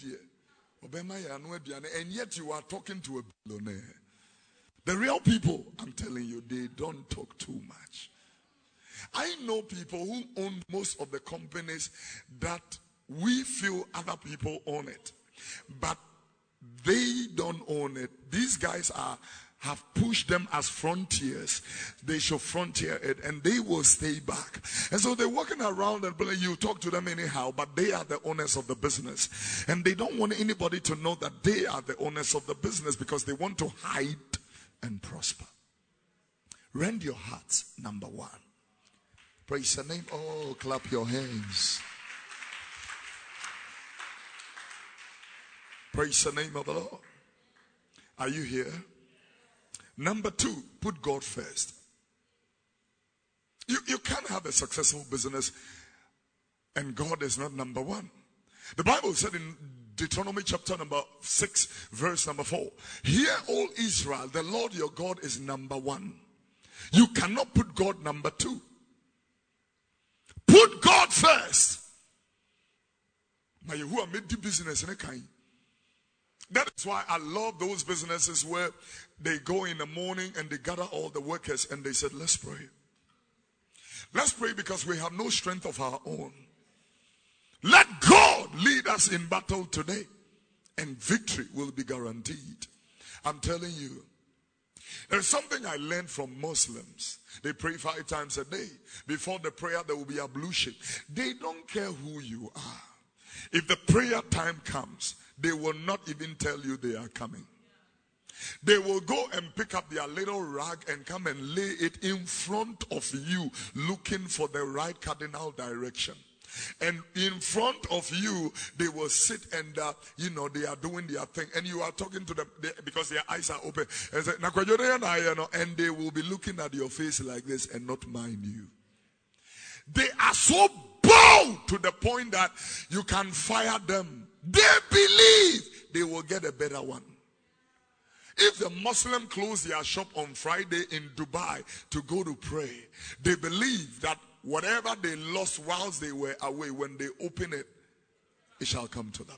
and yet you are talking to a billionaire. The real people, I'm telling you, they don't talk too much. I know people who own most of the companies that we feel other people own it. But they don't own it. These guys are have pushed them as frontiers. They should frontier it and they will stay back. And so they're walking around and you talk to them anyhow, but they are the owners of the business. And they don't want anybody to know that they are the owners of the business because they want to hide and prosper. Rend your hearts, number one. Praise the name. Oh, clap your hands. Praise the name of the Lord. Are you here? Number two, put God first. You, you can't have a successful business and God is not number one. The Bible said in Deuteronomy chapter number six, verse number four, hear, all Israel, the Lord your God is number one. You cannot put God number two. Put God first. Who are made the business in a kind. That is why I love those businesses where they go in the morning and they gather all the workers and they said, let's pray. Let's pray because we have no strength of our own. Let God lead us in battle today and victory will be guaranteed. I'm telling you, there's something I learned from Muslims. They pray five times a day. Before the prayer, there will be ablution. They don't care who you are. If the prayer time comes, they will not even tell you they are coming. They will go and pick up their little rag and come and lay it in front of you, looking for the right cardinal direction. And in front of you, they will sit and, uh, you know, they are doing their thing. And you are talking to them they, because their eyes are open. And, say, and they will be looking at your face like this and not mind you. They are so bold to the point that you can fire them. They believe they will get a better one. If the Muslim close their shop on Friday in Dubai to go to pray, they believe that whatever they lost whilst they were away, when they open it, it shall come to them.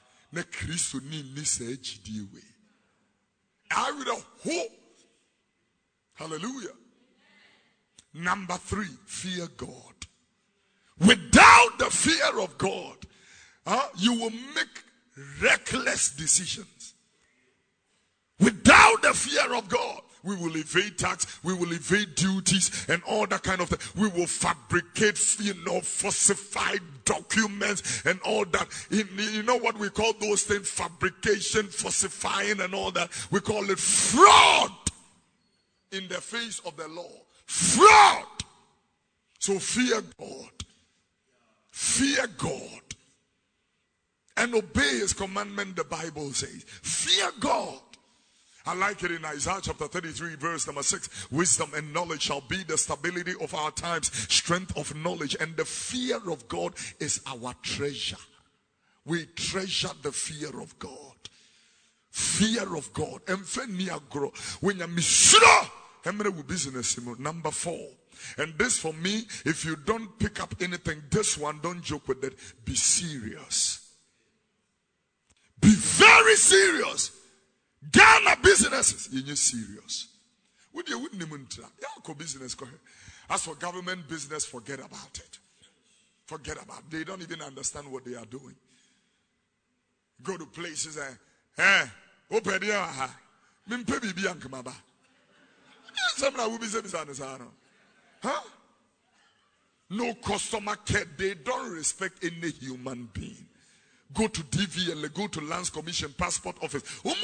I would hope. Hallelujah. Number three, fear God. Without the fear of God, uh, you will make reckless decisions. Without the fear of God, we will evade tax, we will evade duties and all that kind of thing. We will fabricate, you know, falsified documents and all that. You know what we call those things? Fabrication, falsifying and all that. We call it fraud in the face of the law. Fraud. So fear God. Fear God. And obey his commandment, the Bible says. Fear God. I like it in Isaiah chapter thirty-three, verse number six. Wisdom and knowledge shall be the stability of our times. Strength of knowledge. And the fear of God is our treasure. We treasure the fear of God. Fear of God. When you misura, business. Number four. And this for me, if you don't pick up anything, this one, don't joke with it. Be serious. Be very serious. Ghana businesses, you're serious. Would you wouldn't even try? Yeah, business. As for government business, forget about it. Forget about it. They don't even understand what they are doing. Go to places and eh, open the aha. Mimpe bibi ankamaba. Somebody will be saying, huh? No customer care. They don't respect any human being. Go to D V L, go to Lands Commission, Passport Office.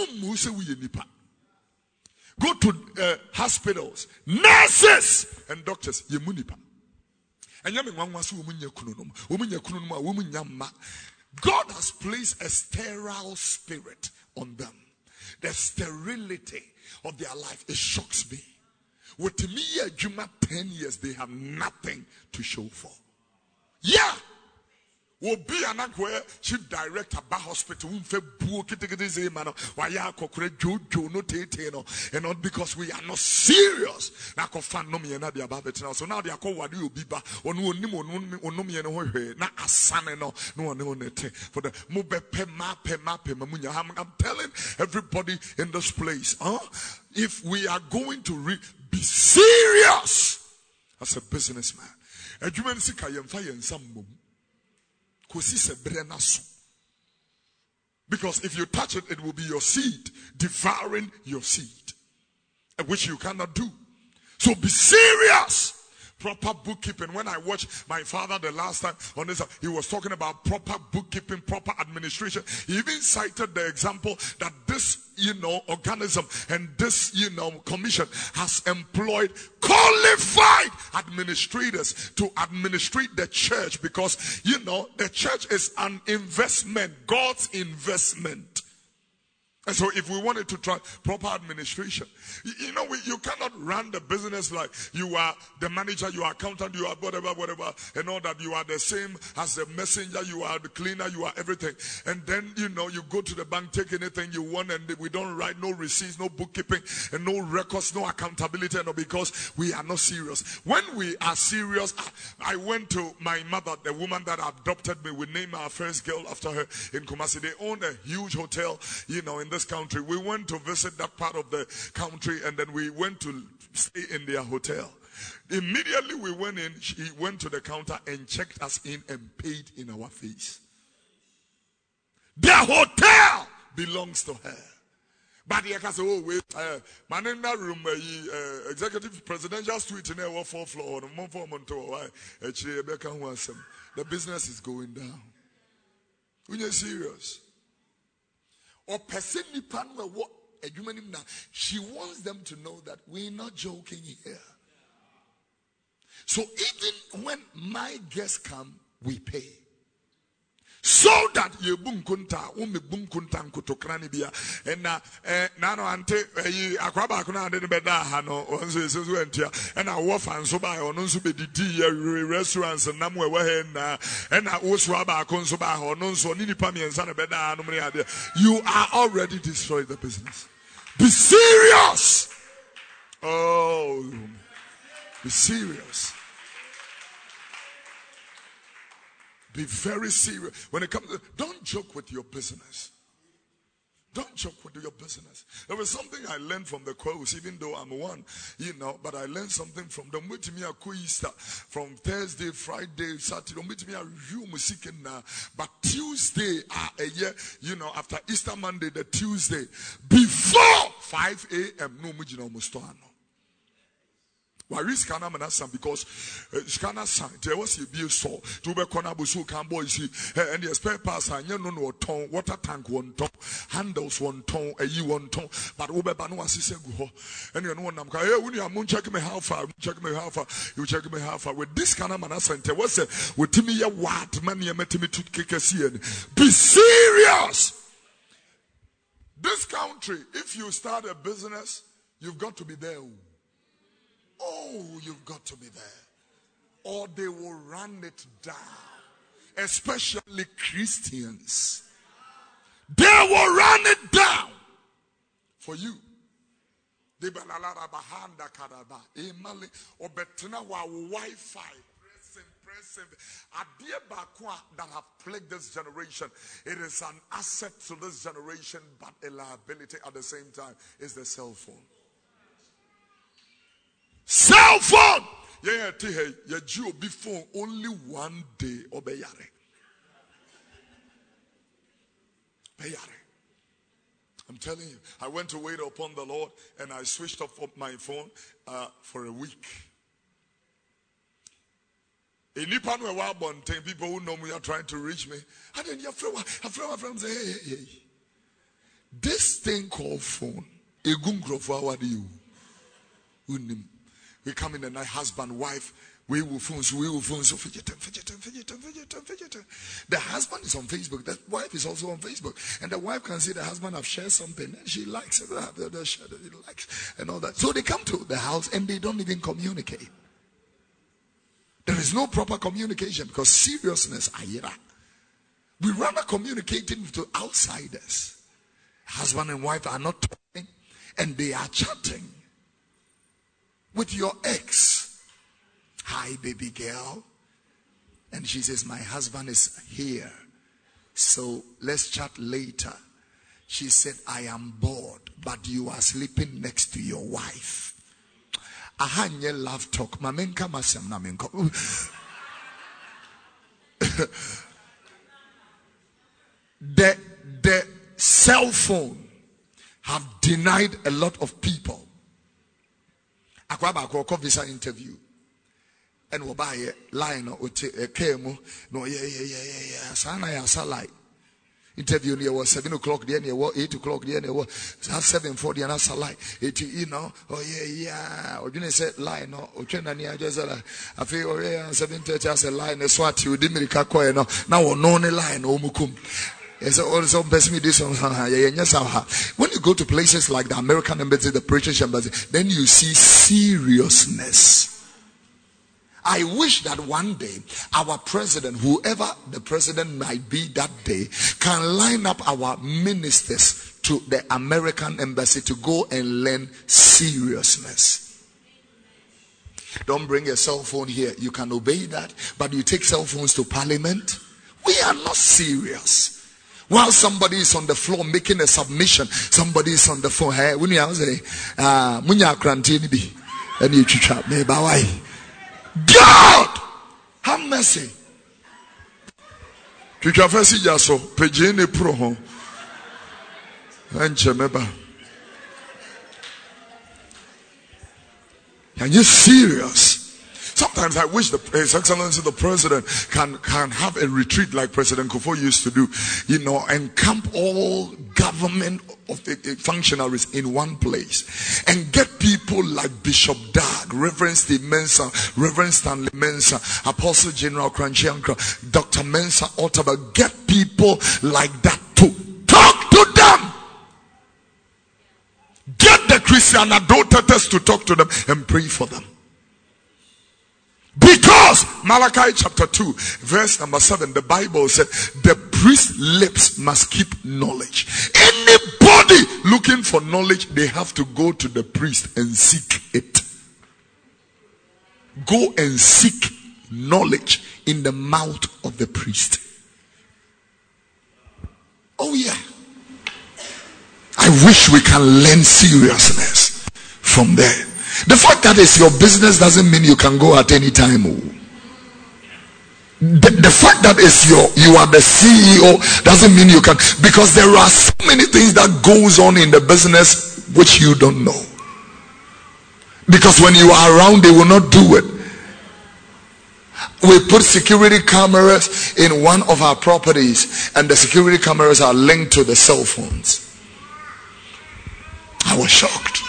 Go to uh, hospitals, nurses and doctors. God has placed a sterile spirit on them. The sterility of their life, it shocks me. With me, Juma, ten years, they have nothing to show for. Yeah. Will be an where chief director by hospital and not because we are not serious. Now confirm no me and above it now. So now they are called what you be ba on no na asane no no no for the mube pema pema pema. I'm telling everybody in this place, huh? If we are going to re- be serious as a businessman, because if you touch it, it will be your seed devouring your seed, which you cannot do. So be serious. Proper bookkeeping. When I watched my father the last time on this, he was talking about proper bookkeeping, proper administration. He even cited the example that this, you know, organism and this, you know, commission has employed qualified administrators to administrate the church, because, you know, the church is an investment, God's investment. And so if we wanted to try proper administration, you, you know, we, you cannot run the business like you are the manager, you are accountant, you are whatever, whatever, and all that. You are the same as the messenger, you are the cleaner, you are everything. And then, you know, you go to the bank, take anything you want, and we don't write no receipts, no bookkeeping, and no records, no accountability, and all, because we are not serious. When we are serious, I, I went to my mother, the woman that adopted me. We named our first girl after her in Kumasi. They own a huge hotel, you know, in this country. We went to visit that part of the country, and then we went to stay in their hotel. Immediately we went in, she went to the counter and checked us in and paid in our face. The hotel belongs to her. But the can say, oh wait, uh, man in that room, uh, executive presidential suite in our fourth floor, the business is going down. When you're serious. Or person what she wants them to know that we're not joking here. So even when my guests come, we pay. So that you boom kunta, umi boom kunta kutokrani bia, and na nano ante eh akwaba kuna ande beda hano onso esesu entia, and na wo fan so ba ono nso be didi restaurants na mo ewe he na, and na wo so aba konso ba ono nso ni nipa miensa na beda hano mre ade. You are already destroyed the business. Be serious. Oh, be serious. Be very serious. When it comes to, don't joke with your business. Don't joke with your business. There was something I learned from the quotes, even though I'm one, you know, but I learned something from them. From Thursday, Friday, Saturday, but Tuesday, uh, a year, you know, after Easter Monday, the Tuesday, before five a.m., no, why risk can I'm because scanner sign there was a bill saw to be corner busu can boys and the spare parts and you know no ton water tank one ton handles one ton a you one ton but over banu assist go and you know I'm hey when you are check me how far check me how far you check me how far with this kind of man center was with me ya what man ya met me to kick a be serious. This country, if you start a business, you've got to be there. Oh, you've got to be there. Or they will run it down. Especially Christians. They will run it down for you. Wi-Fi. That have plagued this generation. It is an asset to this generation, but a liability at the same time is the cell phone. Cell phone. Yeah, yeah, yeah. You before only one day obeyare. Obeyare. I'm telling you, I went to wait upon the Lord and I switched off my phone uh, for a week. A nipa no wa bonten, people who know me are trying to reach me. And then your friend, a friend, my friend say, hey, hey, hey. This thing called phone, a gungro for what do you? We come in the night, husband, wife, we will phone, we will phone, so fidgeting, fidgeting, fidgeting, fidgeting, fidgeting. The husband is on Facebook, the wife is also on Facebook, and the wife can see the husband have shared something, and she likes it, they share it, likes, and all that. So they come to the house and they don't even communicate. There is no proper communication because seriousness, ayira. We rather communicating to outsiders. Husband and wife are not talking and they are chatting with your ex. Hi, baby girl. And she says, my husband is here, so let's chat later. She said, I am bored, but you are sleeping next to your wife. Ahanye love talk. Mamenka masem na menko. The the cell phone have denied a lot of people. Akwaba akoko visa interview. And wabaye line o te kemu no yeah yeah yeah yeah yeah sana ya salai. Interview near was seven o'clock, then you were eight o'clock, then you were seven forty, and that's a lie. It, you know, oh yeah, yeah, or didn't say lie, no, or Chenania just I feel, oh yeah, seven thirty, I said lie, and that's what you didn't make a coin. Now, no, no line, oh, mukum. So also best me this one. When you go to places like the American embassy, the British embassy, then you see seriousness. I wish that one day our president, whoever the president might be that day, can line up our ministers to the American embassy to go and learn seriousness. Don't bring a cell phone here. You can obey that, but you take cell phones to parliament. We are not serious. While somebody is on the floor making a submission, somebody is on the phone. Hey, when you say, ah, munya krantini bi, and you chucha me bawai. God, have mercy. Chucha fesi jaso pejene pro ho. Enche meba. Are you serious? Sometimes I wish the His Excellency the President can, can have a retreat like President Kufuor used to do, you know, and camp all government of the, the functionaries in one place and get people like Bishop Dag, Reverend Steve Mensah, Reverend Stanley Mensah, Apostle General Kranchiankra, Doctor Mensah Otabil. Get people like that to talk to them. Get the Christian adults to talk to them and pray for them. Because Malachi chapter two verse number seven, the Bible said the priest's lips must keep knowledge. Anybody looking for knowledge, they have to go to the priest and seek it. Go and seek knowledge in the mouth of the priest. Oh yeah. I wish we can learn seriousness from there. The fact that it's your business doesn't mean you can go at any time. The, the fact that it's your you are the C E O doesn't mean you can, because there are so many things that goes on in the business which you don't know. Because when you are around, they will not do it. We put security cameras in one of our properties, and the security cameras are linked to the cell phones. I was shocked.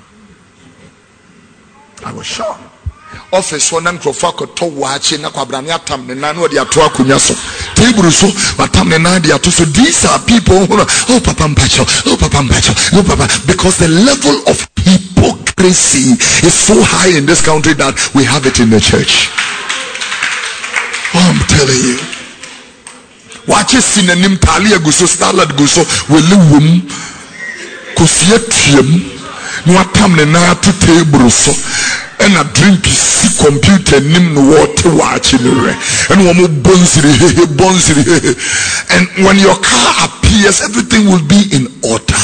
I was shocked. Office one and crofako to watch in Aquabrania Tam the Nano de Atuacunaso. Table so, but Tam and Nadia to so these are people who are oh Papa Pacho, oh Papa Pacho, oh Papa, because the level of hypocrisy is so high in this country that we have it in the church. Oh, I'm telling you. Watch a synonym Talia Guso, Starlet Guso, will wum Cosietium. No time na to table so and a drink is computer nim no water watching and one more bonsiri bonsiri, and when your car appears, everything will be in order.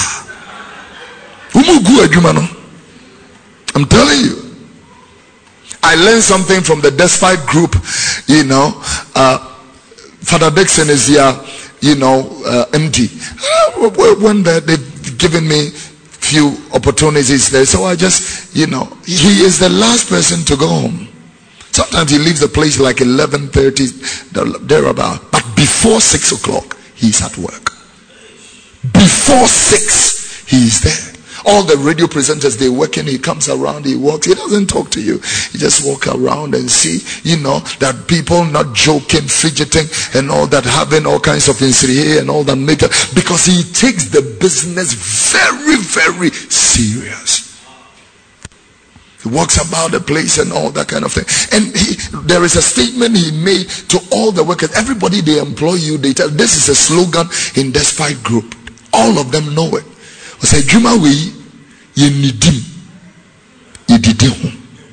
I'm telling you, I learned something from the Despite group. You know, uh, Father Dixon is here. You know, uh, M D. Uh, when they, they've given me few opportunities there, so I just, you know, he is the last person to go home. Sometimes he leaves the place like eleven thirty, thereabout. But before six o'clock, he's at work. Before six, he is there. All the radio presenters, they working, he comes around, he walks, he doesn't talk to you. He just walk around and see, you know, that people not joking, fidgeting, and all that, having all kinds of insiri and all that makeup, because he takes the business very, very serious. He walks about the place and all that kind of thing. And he, there is a statement he made to all the workers. Everybody they employ you, they tell, this is a slogan in Despite Group. All of them know it. I say, Juma we ye nidim ye didi ho.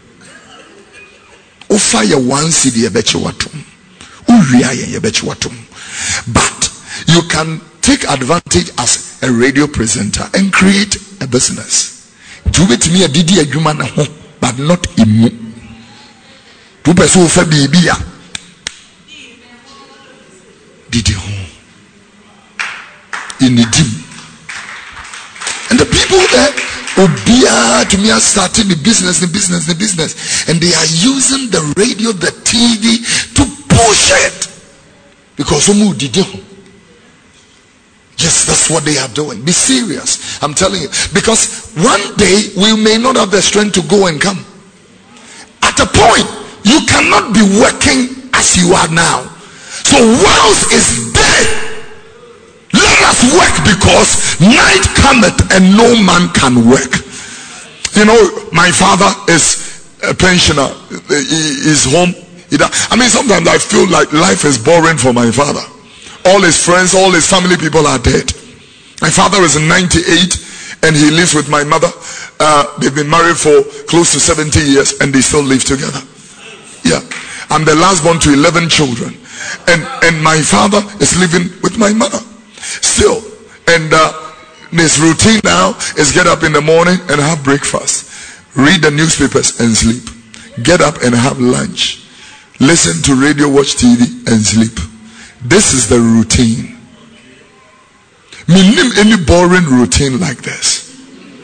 O fire one city ebechi watum. Uria ye ebechi watum. But you can take advantage as a radio presenter and create a business. Do it me a didi a juma na ho, but not imu. Do beso fa bibia. Didi ho. In nidim. And the people there, Obia to me are starting the business, the business, the business. And they are using the radio, the T V to push it. Because Omu did it. Yes, that's what they are doing. Be serious. I'm telling you. Because one day we may not have the strength to go and come. At a point, you cannot be working as you are now. So wealth is there. Let us work, because night cometh and no man can work. You know, my father is a pensioner. He is home. I mean, sometimes I feel like life is boring for my father. All his friends, all his family people are dead. My father is ninety-eight and he lives with my mother. Uh, they've been married for close to seventy years and they still live together. Yeah. I'm the last born to eleven children. And, and my father is living with my mother. Still, and uh, his routine now is get up in the morning and have breakfast, read the newspapers and sleep, get up and have lunch, listen to radio, watch T V and sleep. This is the routine. Minim any boring routine like this.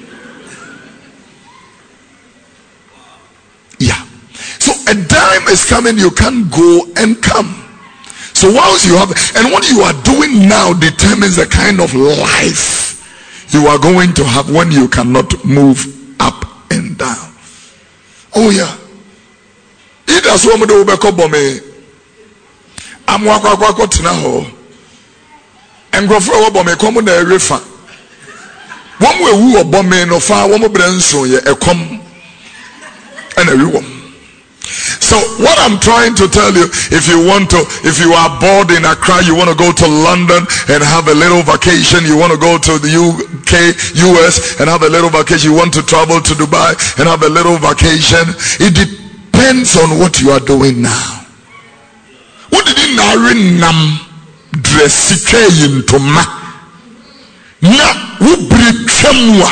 Yeah. So a dime is coming, you can't go and come. So once you have, and what you are doing now determines the kind of life you are going to have when you cannot move up and down. Oh yeah. It has one of the Ubeko Bome. I'm waka waka tinaho. And go for a Bome, come on a river. One way who a Bome no far, one more branso, a come and a river. So what I'm trying to tell you, if you want to, if you are bored in Accra, you want to go to London and have a little vacation, you want to go to the U K, U S and have a little vacation, you want to travel to Dubai and have a little vacation, it depends on what you are doing now. What did you nam dressike yintoma na ubritwamwa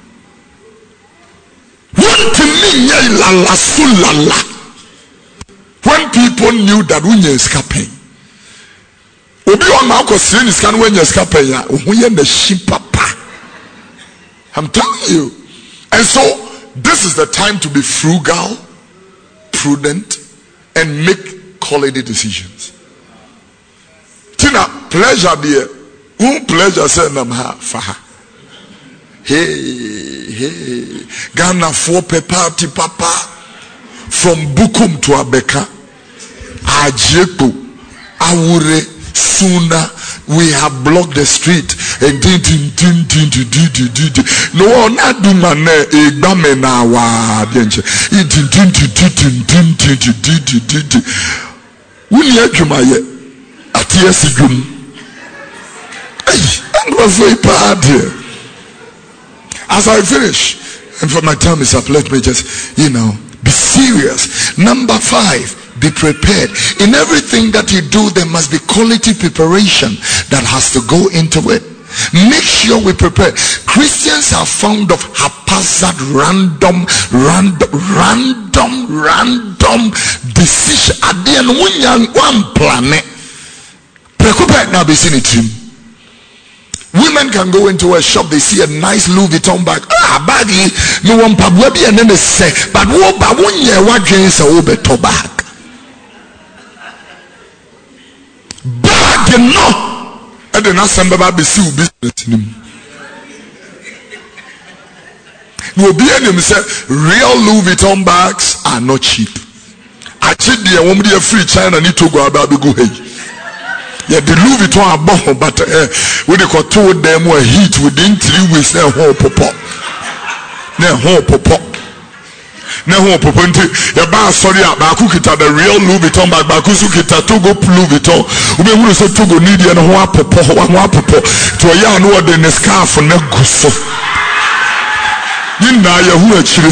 want me la la sulala. When people knew that we were escaping, Obi on my question is can when you're escaping, we are the sheep papa. I'm telling you. And so this is the time to be frugal, prudent, and make quality decisions. Tina, pleasure dear. Who pleasure say nam ha faha. Hey, hey. Ghana for party papa. From Bukum to Abeka, Ajepo, Awure, Suna, we have blocked the street. And din din din din din din din din. No, not do mane e gbame na wa denche. Din din din din din din din din din din din. Wuli adwuma ye. Ati asigum. Hey, I'm going to bad here. As I finish, and for my time is up, let me just, you know, be serious. Number five, be prepared. In everything that you do, there must be quality preparation that has to go into it. Make sure we prepare. Christians are fond of haphazard, random, random, random, random decision. At the end, one planet. Preoccupied now, be seen it. Women can go into a shop, they see a nice Louis Vuitton bag. Ah, baggy, no one pabwebi and then they say, but what ba one year what drinks a obeto bag. Bag no. And then some baby see business in him. No be any say real Louis Vuitton bags are not cheap. Actually, the woman dey free China need to go about go hey. Yeah, the Louis Vuitton are bomb, but uh, when they got told them were heat within three weeks, now whole pop, now whole pop, now whole pop. The bar sorry, but kita the real Louis Vuitton bag, but kusu kita Togo Louis Vuitton. We want to say Togo need and hoa pop, hoa pop. To a young no the scarf for no gusto. Ninna ya who actually.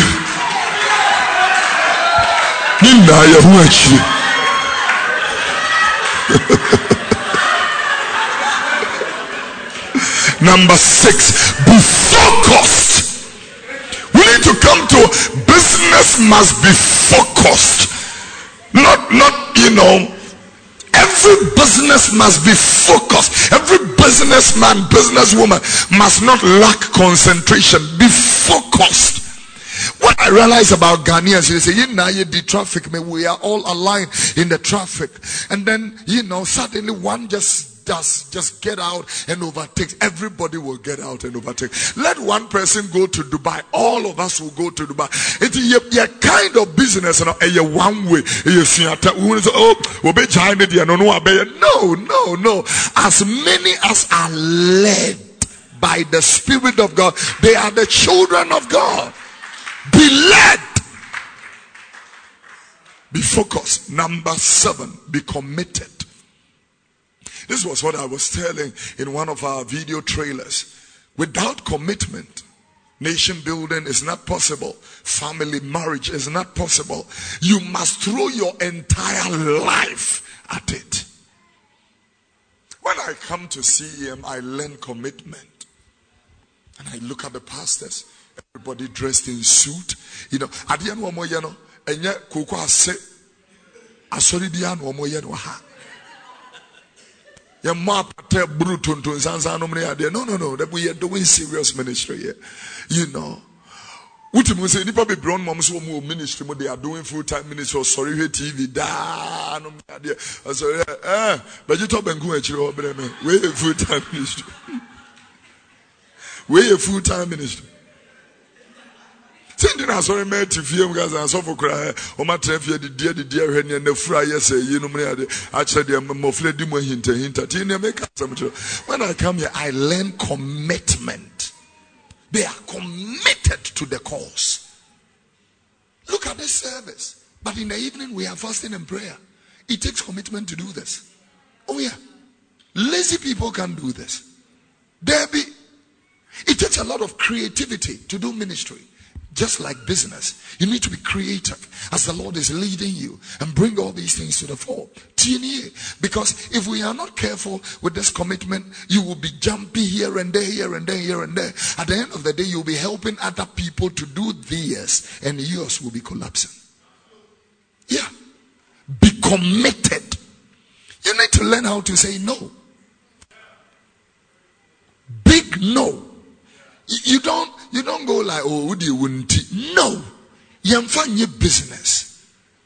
Ninna ya who actually. Number six, be focused. We need to come to business must be focused. Not, not, you know, every business must be focused. Every businessman, businesswoman must not lack concentration. Be focused. What I realize about Ghanaians, they say, you know, the traffic, we are all aligned in the traffic. And then, you know, suddenly one just does just get out and overtakes. Everybody will get out and overtake. Let one person go to Dubai, all of us will go to Dubai. It's a, a kind of business, you know, a one way. No, no, no. As many as are led by the Spirit of God, they are the children of God. Be led. Be focused. Number seven, be committed. This was what I was telling in one of our video trailers. Without commitment, nation building is not possible. Family marriage is not possible. You must throw your entire life at it. When I come to C E M, I learn commitment. And I look at the pastors, everybody dressed in suit. You know, at the end one more, you know, and yet Koko say, I saw the end one more, you know, no, no, no, that we are doing serious ministry here. You know. What you say, people be brown moms who move ministry, they are doing full time ministry, or sorry, T V, da, no, sorry, eh, but you talk and go at your way a full time ministry. Way a full time ministry. Sending us sorry, mate, if you guys are so for cry, or my trip here, the dear, the dear, and the fryer say, you know, actually, I'm more fled more hint, hint, when I come here, I learn commitment. They are committed to the cause. Look at this service. But in the evening, we are fasting and prayer. It takes commitment to do this. Oh, yeah. Lazy people can do this. There be. It takes a lot of creativity to do ministry. Just like business, you need to be creative as the Lord is leading you and bring all these things to the fore. Because if we are not careful with this commitment, you will be jumpy here and there, here and there, here and there. At the end of the day, you'll be helping other people to do theirs and yours will be collapsing. Yeah. Be committed. You need to learn how to say no. Big no. You don't you don't go like, oh, would you wouldn't? No. You find your business.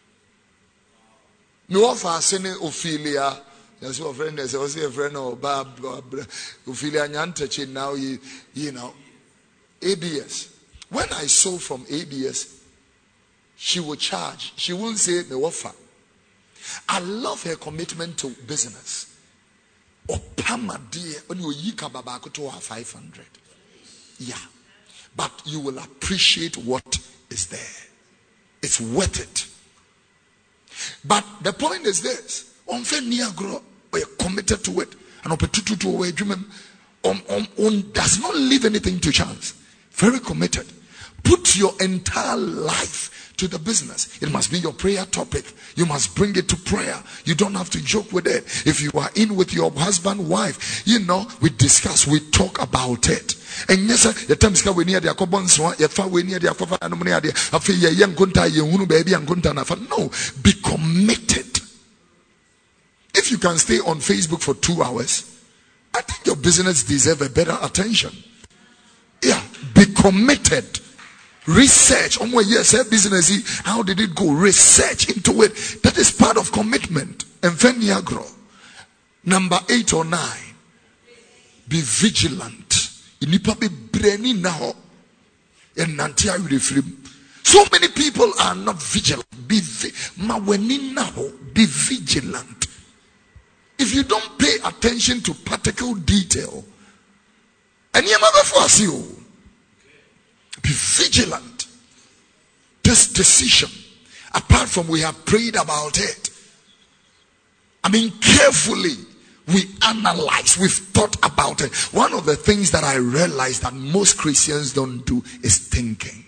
No offer sending Ophelia. There's a friend, there's also a friend of Bob Ophelia Nyantachi now you you know. A B S. When I saw from A B S, she will charge. She won't say the offer. I love her commitment to business. Opama dear, when you yikababa to her five hundred. Yeah, but you will appreciate what is there. It's worth it. But the point is this: on grow, we are committed to it, and opportunity to away dream. On on on does not leave anything to chance. Very committed. Put your entire life to the business. It must be your prayer topic. You must bring it to prayer. You don't have to joke with it. If you are in with your husband, wife, you know, we discuss, we talk about it. And yes, sir, the times we near the Akobons, yet far we near the Akofa and Munia, I feel a young Gunta, you baby and Gunta. No, be committed. If you can stay on Facebook for two hours, I think your business deserves a better attention. Yeah, be committed. Research. Oh my yes, business. How did it go? Research into it. That is part of commitment. And Veniagro. Number eight or nine. Be vigilant. Inipa be brainy now. And nantia you so many people are not vigilant. Be vi- now. Be vigilant. If you don't pay attention to particular detail, and you never force you. Be vigilant. This decision, apart from we have prayed about it, I mean, carefully we analyze, we've thought about it. One of the things that I realized that most Christians don't do is thinking.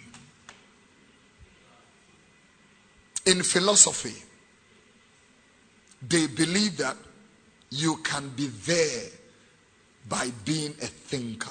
In philosophy, they believe that you can be there by being a thinker.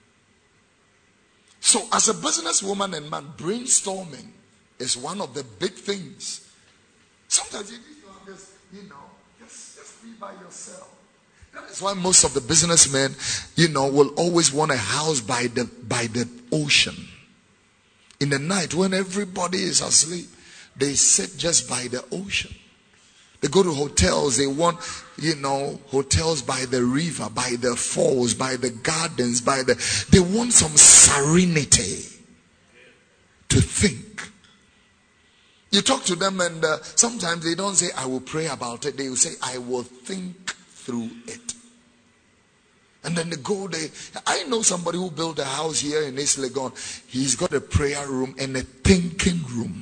So as a businesswoman and man, brainstorming is one of the big things. Sometimes you need to just, you know, just, just be by yourself. That is why most of the businessmen, you know, will always want a house by the by the ocean. In the night when everybody is asleep, they sit just by the ocean. They go to hotels, they want, you know, hotels by the river, by the falls, by the gardens, by the, they want some serenity to think. You talk to them and uh, sometimes they don't say, I will pray about it. They will say, I will think through it. And then they go, they, I know somebody who built a house here in East Legon. He's got a prayer room and a thinking room.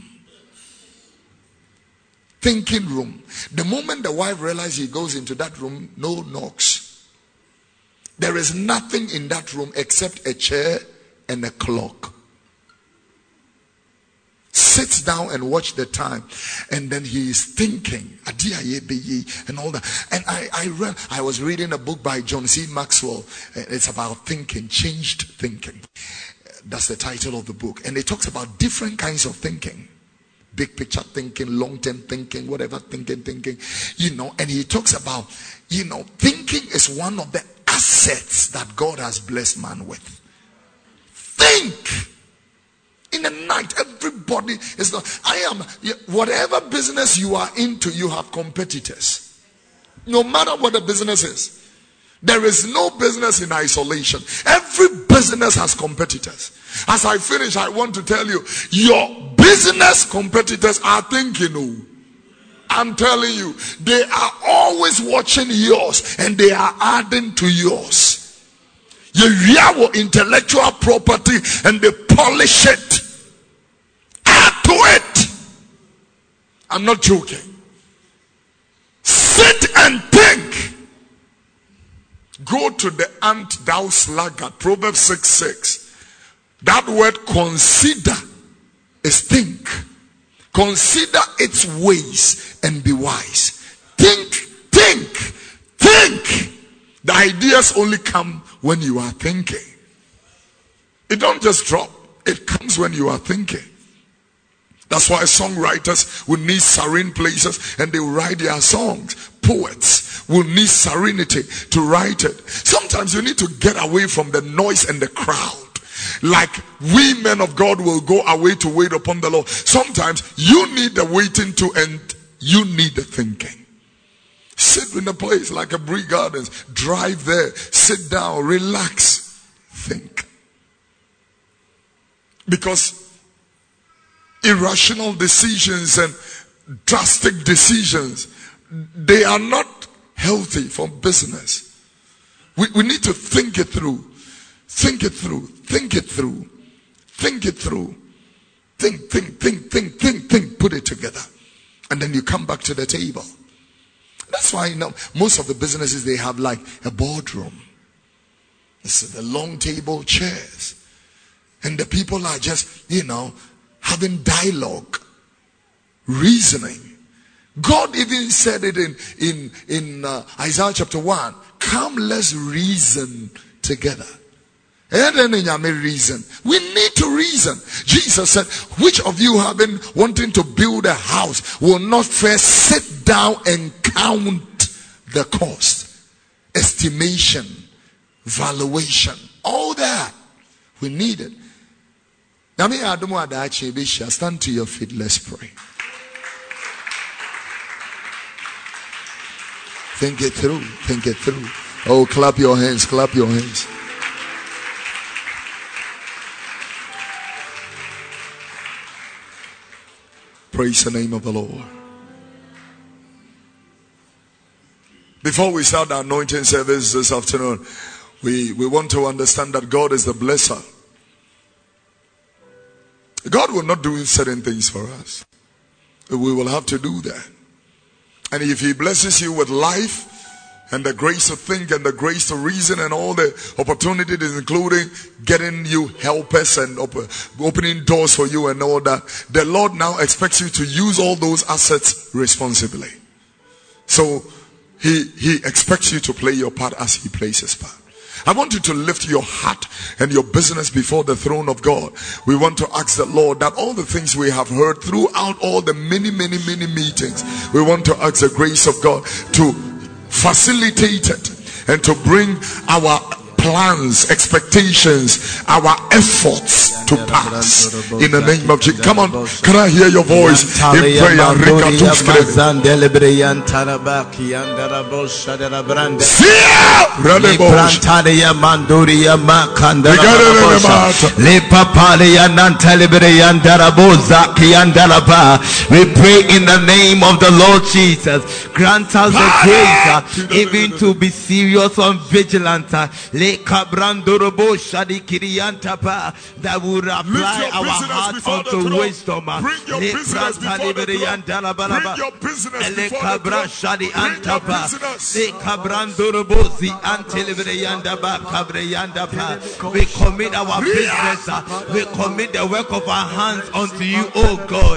Thinking room. The moment the wife realizes he goes into that room, no knocks. There is nothing in that room except a chair and a clock. Sits down and watch the time, and then he is thinking and all that. And I, I read, I was reading a book by John C. Maxwell. It's about thinking, changed thinking. That's the title of the book, and it talks about different kinds of thinking. Big picture thinking, long-term thinking, whatever thinking, thinking, you know, and he talks about, you know, thinking is one of the assets that God has blessed man with. Think. In the night, everybody is not, I am, whatever business you are into, you have competitors. No matter what the business is. There is no business in isolation. Every business has competitors. As I finish, I want to tell you, your business competitors are thinking. Oh, I'm telling you, they are always watching yours and they are adding to yours. You have intellectual property and they polish it. Add to it. I'm not joking. Sit and think. Go to the ant thou sluggard. Proverbs six six. That word consider is think. Consider its ways and be wise. Think, think, think. The ideas only come when you are thinking. It don't just drop. It comes when you are thinking. That's why songwriters will need serene places and they will write their songs. Poets will need serenity to write it. Sometimes you need to get away from the noise and the crowd. Like we men of God will go away to wait upon the Lord. Sometimes you need the waiting to, and you need the thinking. Sit in a place like a Bree Gardens. Drive there. Sit down. Relax. Think. Because irrational decisions and drastic decisions, they are not healthy for business. We, we need to think it through. Think it through. Think it through. Think it through. Think, think, think, think, think, think. Put it together. And then you come back to the table. That's why, you know, most of the businesses, they have like a boardroom. It's the long table chairs. And the people are just, you know, having dialogue, reasoning. God even said it in, in, in uh, Isaiah chapter one. Come, let's reason together. Reason. We need to reason. Jesus said, which of you have been wanting to build a house will not first sit down and count the cost? Estimation. valuation, all that. We need it. Stand to your feet, let's pray. Think it through, think it through. Oh, clap your hands, clap your hands. Praise the name of the Lord. Before we start the anointing service this afternoon, we, we want to understand that God is the blesser. God will not do certain things for us. We will have to do that. And if He blesses you with life and the grace to think and the grace to reason and all the opportunities, including getting you helpers and op- opening doors for you and all that, the Lord now expects you to use all those assets responsibly. So He, he expects you to play your part as He plays His part. I want you to lift your heart and your business before the throne of God. We want to ask the Lord that all the things we have heard throughout all the many, many, many meetings, we want to ask the grace of God to facilitate it and to bring our plans, expectations, our efforts to pass in the name of Jesus. Come on, can I hear your voice in prayer? We pray in the name of the Lord Jesus. Grant us the grace uh, even to be serious and vigilant. Uh, that would apply our heart unto wisdom. Bring your business before the throne. Bring your business before the throne. Bring your business. We commit our business, uh, we commit the work of our hands unto you, O God.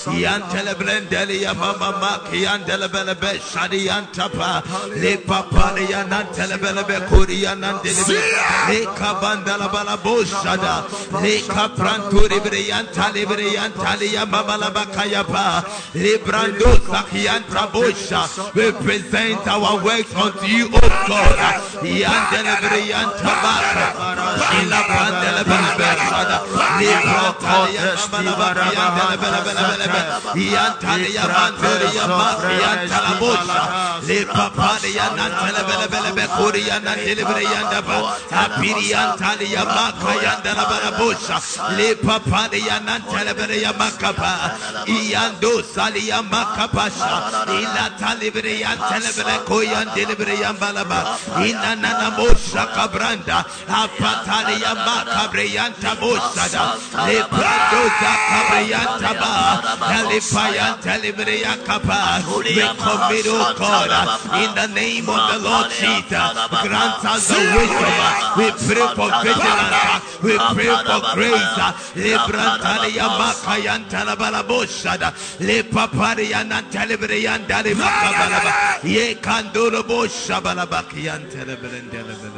Leka bandala bala boshada, leka pranturi briyanta libriyanta liya mamala bakayapa, librando sakianta bosha. We present our works unto you, O God. Yandele briyanta baka, ila bandele bala beshada, libranta liya mamala bakayandele bala bala bala, yanta liya manduri ya makiyanta la bosha, lepa paliya nantele bala bala bekuri ya nantele briyanta ba. Apirian Talia Makayanda Barabosha, Le Papa de Yanantelebrea Makapa, Iando Salia Makapasha, Ila Talibrean Telebrekoyan Delibrean Balaba, Inanana Mosha Cabranda, Apatalia Makabrean Tabosada, Le Pradosa Cabrian Taba, Nalipayan Telebrea Kapa. We commit, oh God, in the name of the Lord Jesus, grant us the wisdom. We pray for vigilance. We pray for grace. Lebrantalia Makayan Talabalabosada. Le Paparian and Telebrian Dalimacabalaba. Ye Canduro Boshabalabakian Telebrendela.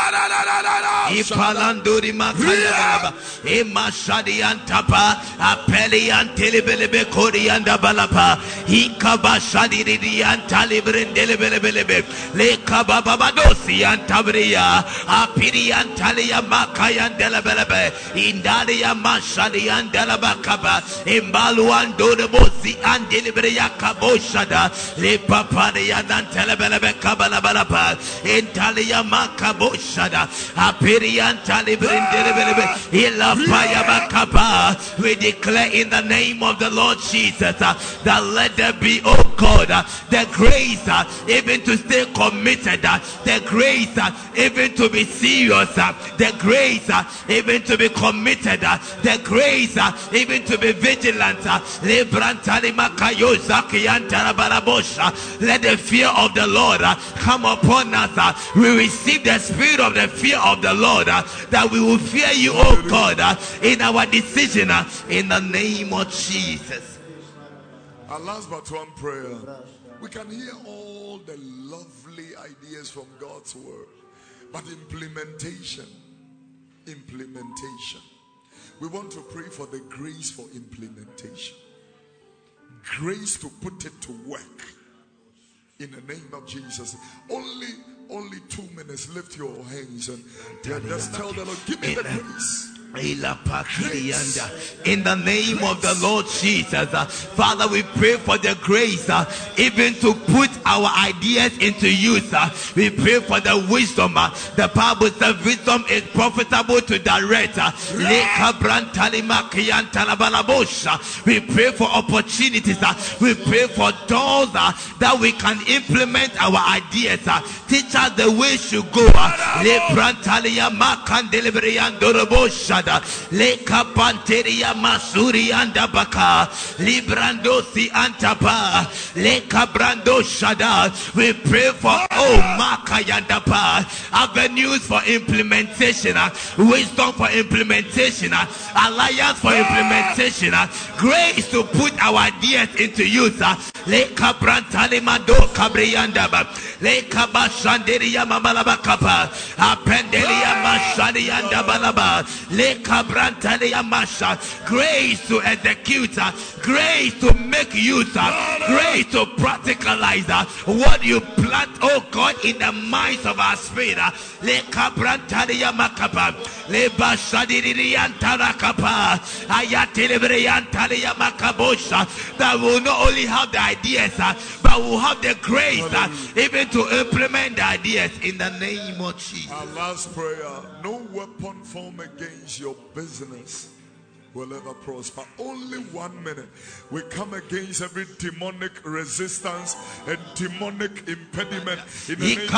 Ipalanduri Makayabalaba. Imashadian Tapa. Apelian Telebelebe Korian Dabalapa. Ikabashadi and Talibrendele. Le Kababadosi and Tabria. Apirian Talia Makayan Delabelebe, Indalia Mashadian Delabakaba, Imbaluan Dodobosi and Delibria Kaboshada, Le Papadian and Telebelebe Kabalabalapa, Intalia Makaboshada, Apirian Talibrin Delibelebe, Ilapaya Bakaba. We declare in the name of the Lord Jesus uh, that let there be, oh God, uh, the grace uh, even to stay committed, uh, the grace uh, even to be serious, uh, the grace uh, even to be committed, uh, the grace uh, even to be vigilant. Uh, let the fear of the Lord uh, come upon us. Uh, we receive the spirit of the fear of the Lord, uh, that we will fear you, oh God, uh, in our decision, uh, in the name of Jesus. Our last but one prayer. We can hear all the lovely ideas from God's word, but implementation, implementation. We want to pray for the grace for implementation. Grace to put it to work. In the name of Jesus. Only, only two minutes. minutes, lift your hands and just tell the Lord, give me the grace. In the name of the Lord Jesus, uh, Father, we pray for the grace uh, even to put our ideas into use. Uh, we pray for the wisdom. Uh, the Bible says wisdom is profitable to direct. Uh, we pray for opportunities. Uh, we pray for doors uh, that we can implement our ideas. Uh, teach us the way to go. Uh, Leka Panteria Masuri anda Baka Librando si Antapa Leka Brando Shada. We pray for oh Makayandapa avenues for implementation, uh, wisdom for implementation, uh, alliance for implementation, uh, grace to put our ideas into use. uh, Leka Brantali Mando Kabriandaba Leka Bashanderia Mamalaba Kapa Apendelia Mashadianda Balaba grace to execute, uh, grace to make use, uh, grace to practicalize uh, what you plant, oh God, in the minds of our spirit. uh, That will not only have the ideas, uh, but will have the grace uh, even to implement the ideas in the name of Jesus. Our last prayer: no weapon formed against your business will ever prosper. Only one minute. We come against every demonic resistance and demonic impediment in the name of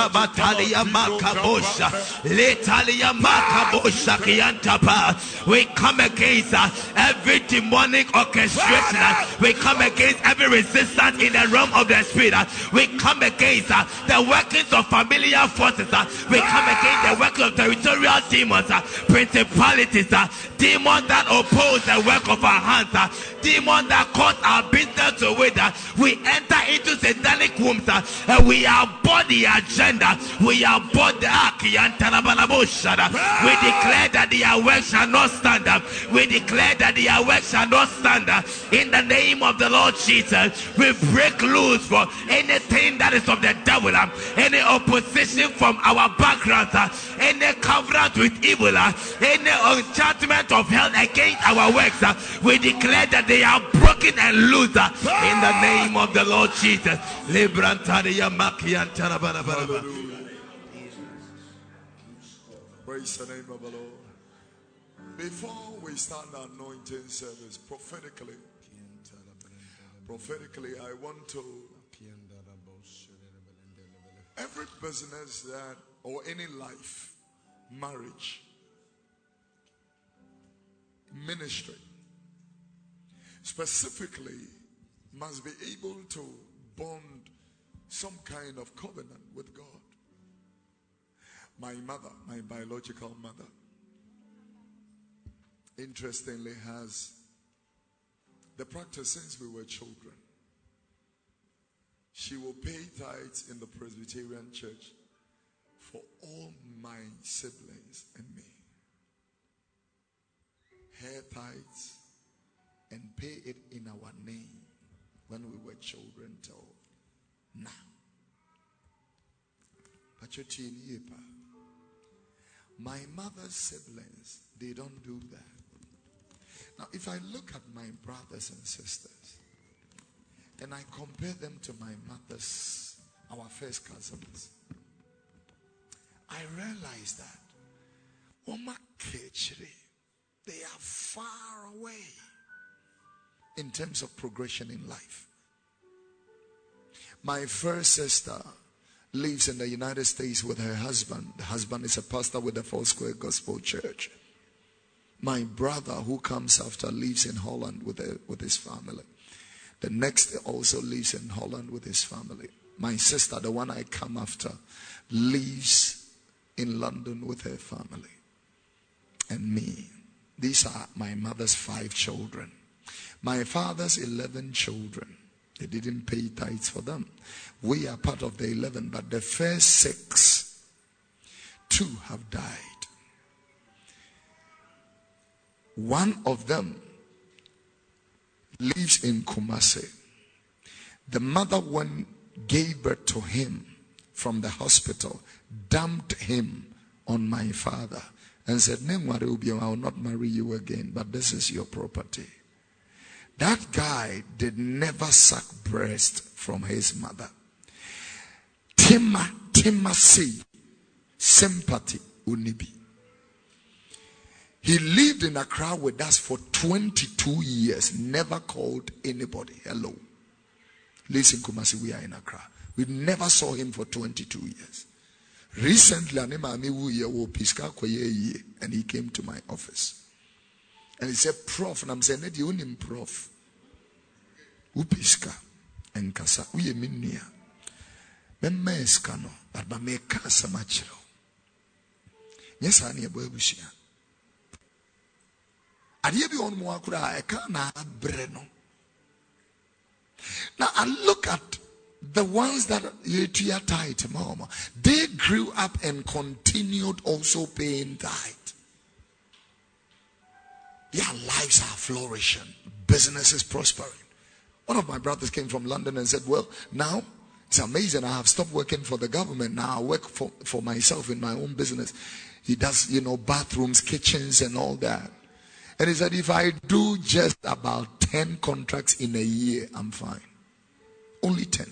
Jesus. We come against uh, every demonic orchestration. Uh, we come against every resistance in the realm of the spirit. Uh, we come against uh, the workings of familiar forces. Uh, we come against the workings of territorial demons, uh, principalities, uh, demons that oppose the work of our hands, uh, demons that cause our business to wither. We enter into satanic wombs, uh, and we abort the agenda. We abort the Akiyantalabalaboshada. We declare that the work shall not stand up. We declare that the work shall not stand up. In the name of the Lord Jesus, we break loose for anything that is of the devil, uh, any opposition from our background, uh, any covenant with evil, uh, any enchantment of hell against our works, uh, we declare that they are broken and loose uh, in the name of the Lord Jesus. Praise the name of the Lord. Before we start the anointing service, prophetically, prophetically, I want to, every business that, or any life, marriage, ministry, specifically, must be able to bond some kind of covenant with God. My mother, my biological mother, interestingly has the practice since we were children. She will pay tithes in the Presbyterian church for all my siblings and me. Her tithes, and pay it in our name when we were children till now. My mother's siblings, they don't do that. Now, if I look at my brothers and sisters, and I compare them to my mother's, our first cousins, I realize that Oma Kechiri, they are far away in terms of progression in life. My first sister lives in the United States with her husband. The husband is a pastor with the Foursquare Gospel Church. My brother, who comes after, lives in Holland with, a, with his family. The next also lives in Holland with his family. My sister, the one I come after, lives in London with her family. And me. These are my mother's five children. My father's eleven children. They didn't pay tithes for them. We are part of the eleven, but the first six, two have died. One of them lives in Kumasi. The mother one gave birth to him from the hospital dumped him on my father and said, I will not marry you again, but this is your property. That guy did never suck breast from his mother. Tima, Tima say, sympathy, unibi. He lived in Accra with us for twenty-two years, never called anybody hello. Listen, Kumasi, we are in Accra. We never saw him for twenty-two years. Recently, and he came to my office. And he said, Prof, and I'm saying, let you name Prof. Upiska and Kasa, we are minia. Memma eskano, but my make samachiro. Yes, I need a boy bushia. Adiabi on Muakura, I can't breno. Now I look at the ones that you tight, mama. They grew up and continued also paying tithe. Their lives are flourishing. Business is prospering. One of my brothers came from London and said, well, now it's amazing. I have stopped working for the government. Now I work for, for myself in my own business. He does, you know, bathrooms, kitchens and all that. And he said, if I do just about ten contracts in a year, I'm fine. Only ten.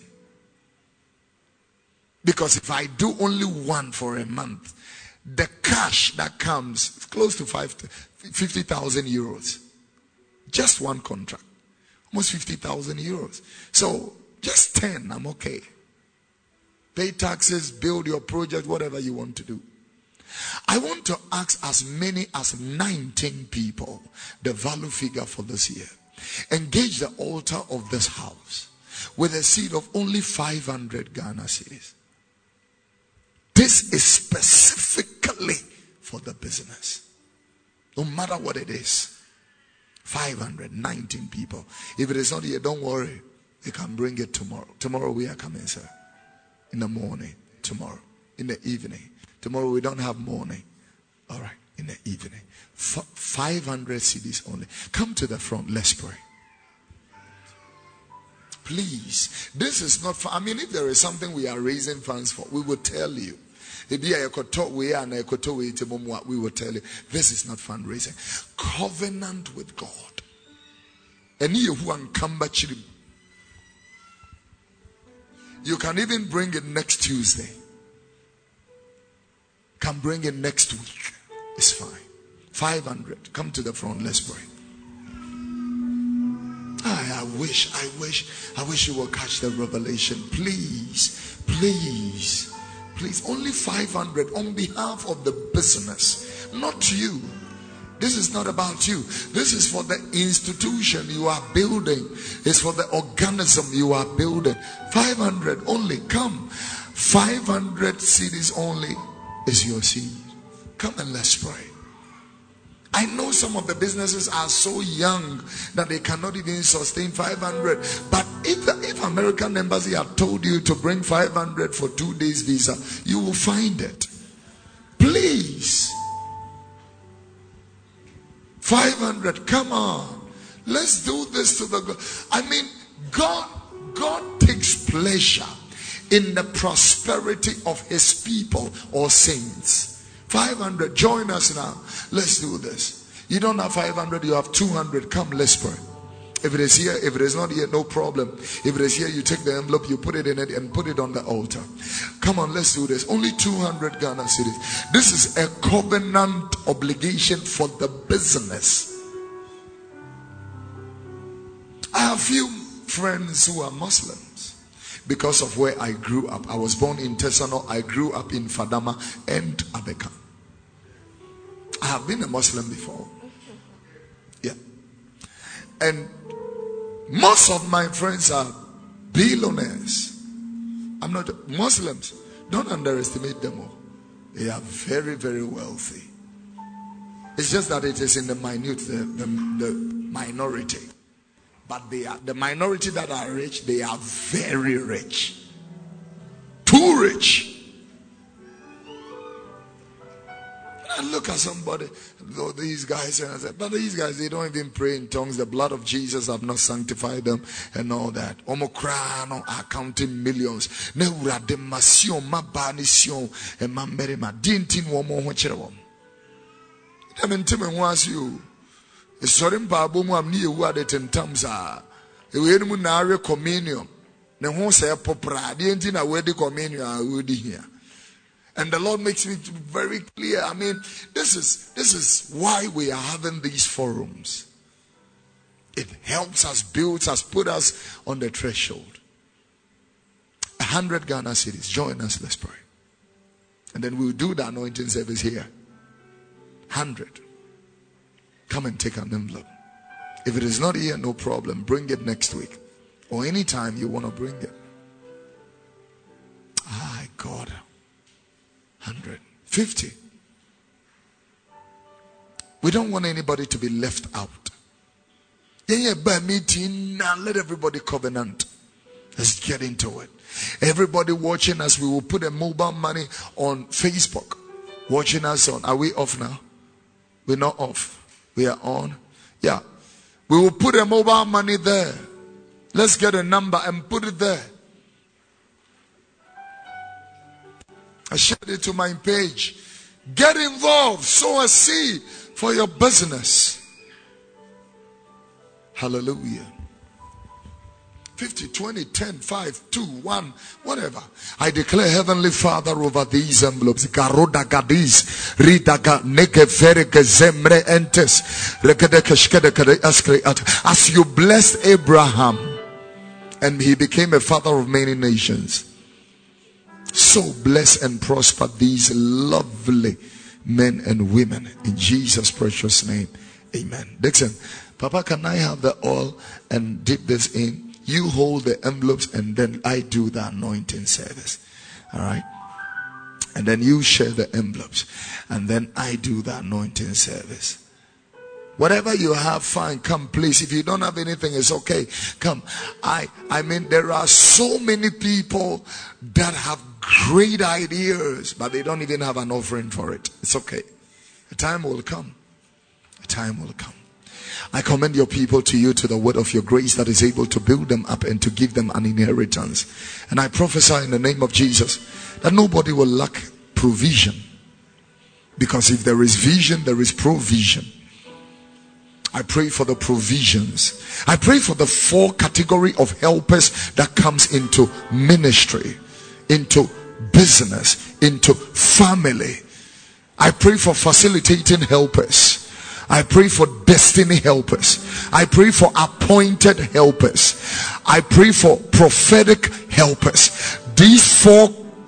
Because if I do only one for a month, the cash that comes is close to fifty thousand euros. Just one contract. Almost fifty thousand euros. So just ten, I'm okay. Pay taxes, build your project, whatever you want to do. I want to ask as many as nineteen people the value figure for this year. Engage the altar of this house with a seed of only five hundred Ghana cedis. This is specifically for the business. No matter what it is. five hundred nineteen people. If it is not here, don't worry. You can bring it tomorrow. Tomorrow we are coming, sir. In the morning. Tomorrow. In the evening. Tomorrow we don't have morning. All right. In the evening. F- five hundred cedis only. Come to the front. Let's pray. Please. This is not for, I mean, if there is something we are raising funds for, we will tell you. We will tell you. This is not fundraising. Covenant with God. You can even bring it next Tuesday. Can bring it next week. It's fine. five hundred. Come to the front. Let's pray. I, I wish, I wish, I wish you will catch the revelation. Please, please, please. Only five hundred on behalf of the business. Not you. This is not about you. This is for the institution you are building. It's for the organism you are building. five hundred only. Come. five hundred cedis only is your seed. Come and let's pray. I know some of the businesses are so young that they cannot even sustain five hundred. But if the, if American embassy had told you to bring five hundred for two days visa, you will find it. Please. five hundred. Come on. Let's do this to the God. I mean, God, God takes pleasure in the prosperity of his people or saints. five hundred. Join us now. Let's do this. You don't have five hundred, you have two hundred. Come, let's pray. If it is here, if it is not here, no problem. If it is here, you take the envelope, you put it in it and put it on the altar. Come on, let's do this. Only two hundred Ghana cedis. This is a covenant obligation for the business. I have few friends who are Muslims. Because of where I grew up. I was born in Tesano. I grew up in Fadama and Abeka. I have been a Muslim before. Yeah. And most of my friends are billionaires. I'm not Muslims. Don't underestimate them all. They are very, very wealthy. It's just that it is in the minute, the, the, the minority. But they are the minority that are rich, they are very rich. Too rich. I look at somebody, these guys, and I said, but these guys, they don't even pray in tongues. The blood of Jesus have not sanctified them and all that. Omokrano are counting millions. Neura demasyon, mabanisyon, and mamberima. Dintin womo hocherewom. I mean, Tim and was you. A certain baboom, I'm near what it in terms are. A way communion. The whole say popra, the engine a wedding communion I would here. And the Lord makes it very clear. I mean, this is this is why we are having these forums. It helps us, builds us, put us on the threshold. A hundred Ghana cities. Join us, let's pray. And then we'll do the anointing service here. Hundred. Come and take an envelope. If it is not here, no problem. Bring it next week. Or anytime you want to bring it. Ah, God. Hundred. Fifty. We don't want anybody to be left out. Yeah, yeah, by meeting now, let everybody covenant. Let's get into it. Everybody watching us, we will put a mobile money on Facebook. Watching us on. Are we off now? We're not off. We are on. Yeah. We will put a mobile money there. Let's get a number and put it there. I shared it to my page. Get involved. Sow a seed for your business. Hallelujah. fifty, twenty, ten, five, two, one, whatever. I declare, Heavenly Father, over these envelopes. Garoda gadis, ridaga neke fereke zemre entes, as you blessed Abraham and he became a father of many nations, so bless and prosper these lovely men and women in Jesus' precious name. Amen. Dixon, Papa, can I have the oil and dip this in? You hold the envelopes and then I do the anointing service. All right. And then you share the envelopes and then I do the anointing service. Whatever you have, fine. Come, please. If you don't have anything, it's okay. Come. I, I mean, there are so many people that have great ideas, but they don't even have an offering for it. It's okay. A time will come. A time will come. I commend your people to you, to the word of your grace that is able to build them up and to give them an inheritance. And I prophesy in the name of Jesus that nobody will lack provision. Because if there is vision, there is provision. I pray for the provisions. I pray for the four category of helpers that comes into ministry, into business, into family. I pray for facilitating helpers. I pray for destiny helpers. I pray for appointed helpers. I pray for prophetic helpers. These four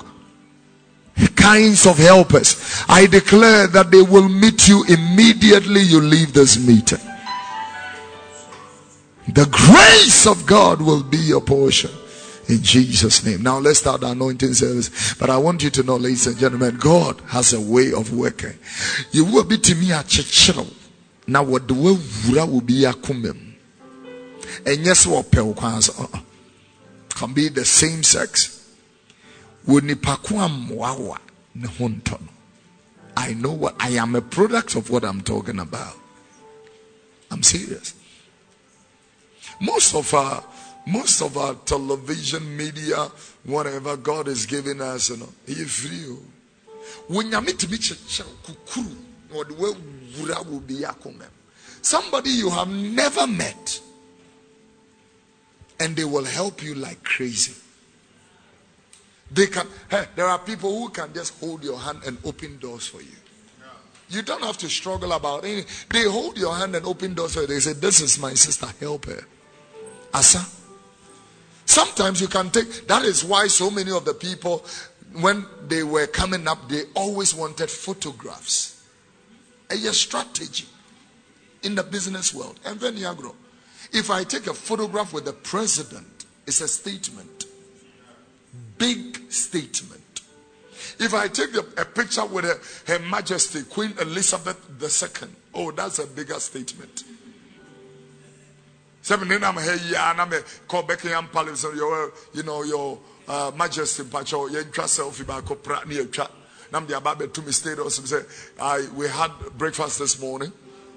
kinds of helpers, I declare that they will meet you immediately you leave this meeting. The grace of God will be your portion in Jesus' name. Now let's start the anointing service. But I want you to know, ladies and gentlemen, God has a way of working. You will be to me a chichiro. Now what the way will be a kumem. And yes, what pel can be the same sex. I know what I am, a product of what I'm talking about. I'm serious. Most of our most of our television media, whatever God is giving us, you know, He free. When you meet me, somebody you have never met, and they will help you like crazy. They can. Hey, there are people who can just hold your hand and open doors for you. You don't have to struggle about anything. They hold your hand and open doors for you. They say, "This is my sister. Help her." Asa. Sometimes you can take. That is why so many of the people, when they were coming up, they always wanted photographs. A strategy in the business world. And then you grow. If I take a photograph with the president, it's a statement. Big statement. If I take a, a picture with her, Her Majesty Queen Elizabeth the Second, oh, that's a bigger statement. You know, your uh, Majesty, selfie back. Nam the ababe to me stayed or some say, I we had breakfast this morning.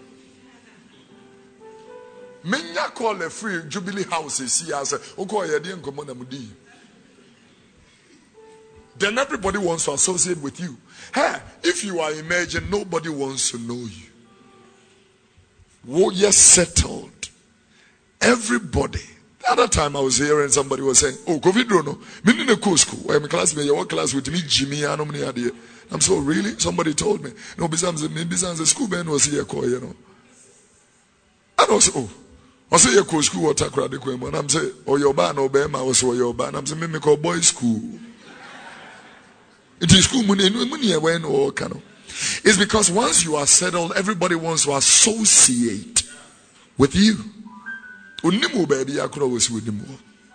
Menya call a free Jubilee House is here as a okay. Then everybody wants to associate with you. Hey, if you are emerging, nobody wants to know you. Well, you're settled. Everybody. The other time I was here and somebody was saying, oh, COVID no. Me in a cool school. I'm in class, me, your class with me, Jimmy, I don't know. I'm so really? Somebody told me. No, besides me, besides the school man was here, you know. And also, oh, I say, you're school, what I cried, and I'm saying, oh, your ban, oh, Bama was your ban. I'm saying, me call boys' school. It is school money, money, when or cano. It's because once you are settled, everybody wants to associate with you. Unimu baby, I could always with him.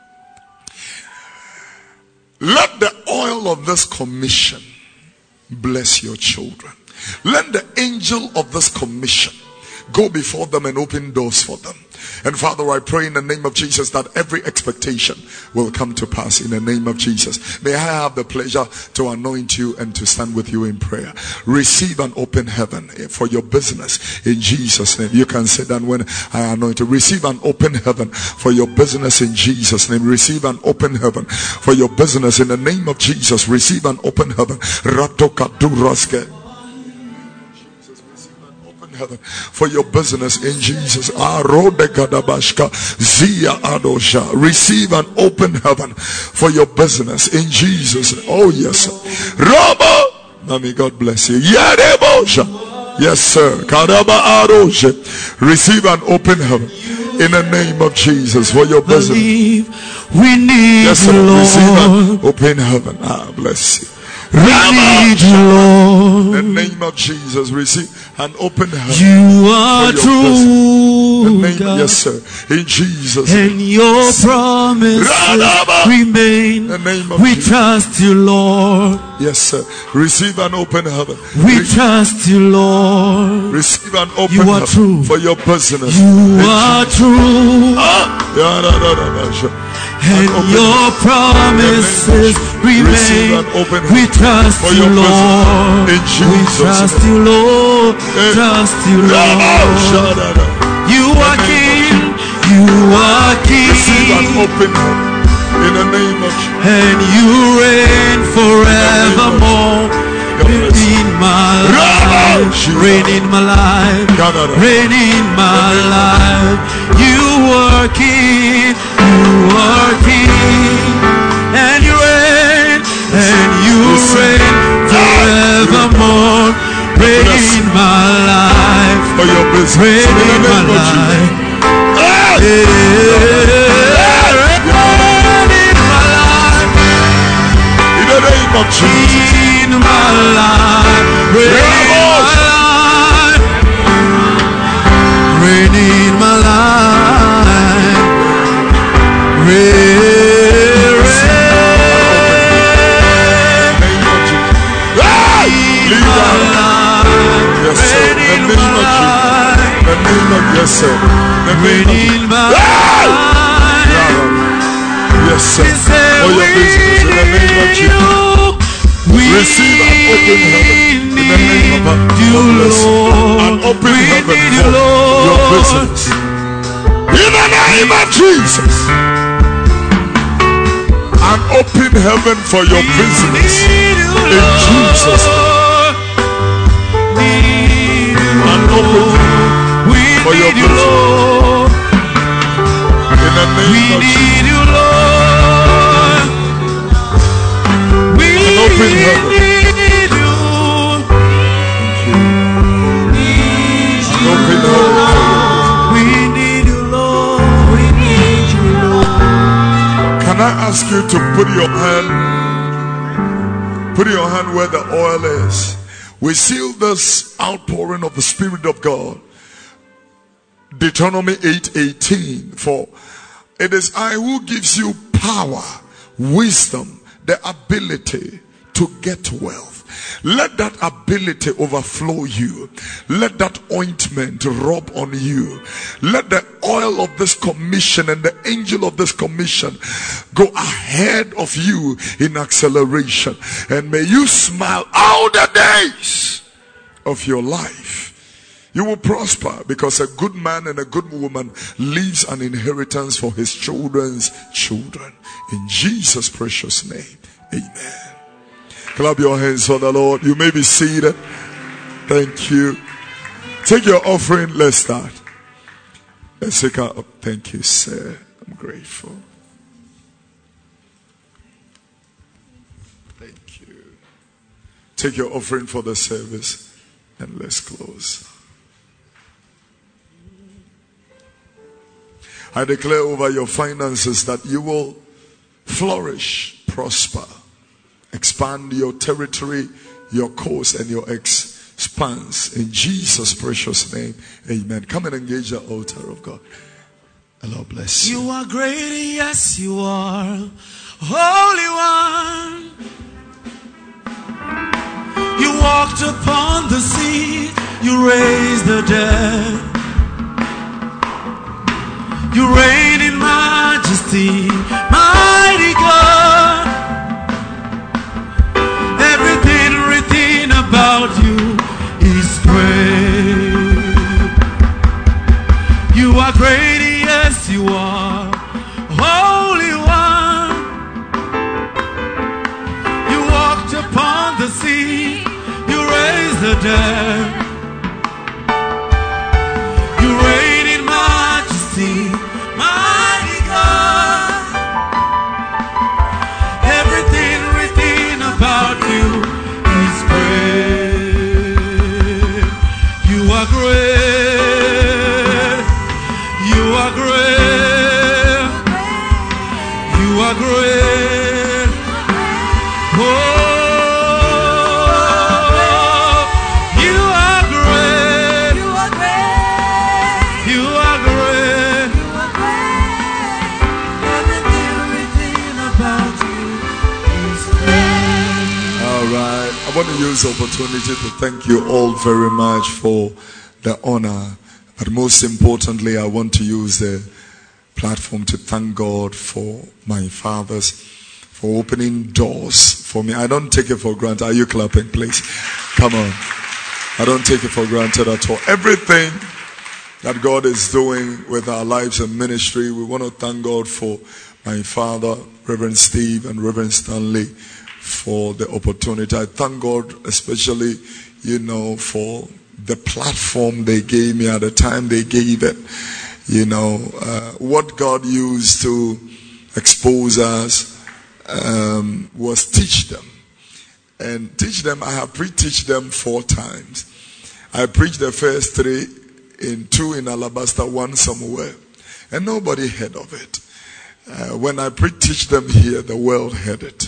Let the oil of this commission bless your children. Let the angel of this commission go before them and open doors for them. And Father, I pray in the name of Jesus that every expectation will come to pass in the name of Jesus. May I have the pleasure to anoint you and to stand with you in prayer. Receive an open heaven for your business in Jesus' name. You can say that when I anoint you. Receive an open heaven for your business in Jesus' name. Receive an open heaven for your business in the name of Jesus. Receive an open heaven. Ratokaduraske. Heaven for your business in Jesus. Receive an open heaven for your business in Jesus. Oh yes, Rama. May God bless you. Yes, sir. Receive an open heaven in the name of Jesus for your business. We need yes, sir. Lord. Receive an open heaven. Ah, bless you. We need you, Lord. In the name of Jesus, receive an open heaven. You are true, name, God. Yes, sir. In Jesus' and name. your promises remain. In the name of we Jesus. trust you, Lord. Yes, sir. Receive an open heaven. We Re- trust you, Lord. Receive an open you are heaven true. for your business. You In are Jesus. true. Ah. Yeah, da, da, da, da. And your promises remain. We trust you, Lord. We trust you, Lord. Trust you, Lord. You are King. You are King. Receive an open heaven in the name of Jesus. And you reign forevermore. Reign in my life. Reign in my life. Reign in my life. You are King. You are King. And you reign. And you reign forevermore. Reign in my life. For your business. Reign in my life. Reign in my life. In the name of Jesus. In my life, reign in my life, reign in my life, reign, reign in my life, Yes, sir. reign in my life, the name of yes, sir. The reign in my life. Yes, sir. For your business in the name of Jesus. Receive an open heaven in the name of God. An open heaven for your business. In the name of Jesus. An open heaven for your business. In Jesus. An open heaven for your business. In the name of Jesus. Open heaven. Need you. An open heaven. We need you, Lord. We need you, Lord. Can I ask you to put your hand, put your hand where the oil is? We seal this outpouring of the Spirit of God. Deuteronomy eight eighteen. For it is I who gives you power, wisdom, the ability to get wealth. Let that ability overflow you. Let that ointment rub on you. Let the oil of this commission and the angel of this commission go ahead of you in acceleration. And may you smile all the days of your life. You will prosper, because a good man and a good woman leaves an inheritance for his children's children. In Jesus' precious name, amen. Clap your hands for the Lord. You may be seated. Thank you. Take your offering. Let's start. Let's take our. Thank you, sir. I'm grateful. Thank you. Take your offering for the service and let's close. I declare over your finances that you will flourish, prosper, expand your territory, your course, and your expanse. In Jesus' precious name, amen. Come and engage the altar of God. The Lord bless you. You are great, yes you are, Holy One. You walked upon the sea, you raised the dead. You reign in majesty, mighty God. Everything written about you is great. You are great, yes you are, Holy One. You walked upon the sea, you raised the dead. You reign in majesty, mighty God. Everything written about you is great. You are great. You are great. You are great. Oh, you are great. You are great. You are great. You are great. Everything written about you is great. All right. I want to use the opportunity to thank you all very much for the honor. But most importantly, I want to use the platform to thank God for my fathers, for opening doors for me. I don't take it for granted. Are you clapping, please? Come on. I don't take it for granted at all. Everything that God is doing with our lives and ministry, we want to thank God for my father, Reverend Steve and Reverend Stanley, for the opportunity. I thank God especially, you know, for the platform they gave me at the time they gave it. You know, uh, what God used to expose us um, was teach them. And teach them, I have pre-teached them four times. I preached the first three, in two in Alabaster, one somewhere. And nobody heard of it. Uh, when I pre-teached them here, the world heard it.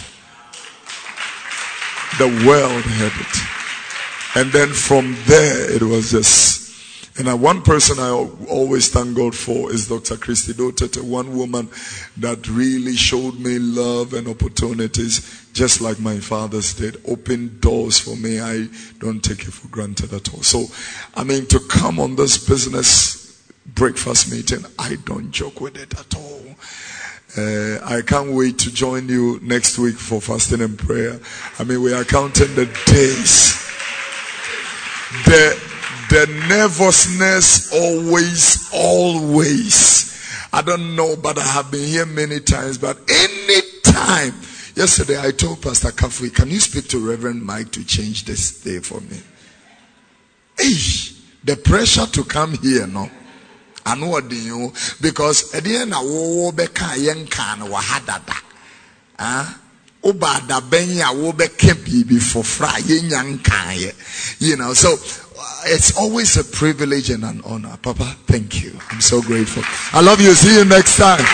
The world heard it. And then from there, it was just... And uh, one person I always thank God for is Doctor Christy Dotete, one woman that really showed me love and opportunities, just like my fathers did. Opened doors for me. I don't take it for granted at all. So, I mean, to come on this business breakfast meeting, I don't joke with it at all. Uh, I can't wait to join you next week for fasting and prayer. I mean, we are counting the days. The The nervousness always, always. I don't know, but I have been here many times. But any time. Yesterday I told Pastor Kafui, can you speak to Reverend Mike to change this day for me? Hey, the pressure to come here, no? I know what you, because at the end I will be kind can wahadada. Ah. Obada benya wo be kempi before fry yenyan kan. You know, so it's always a privilege and an honor. Papa, thank you. I'm so grateful. I love you. See you next time.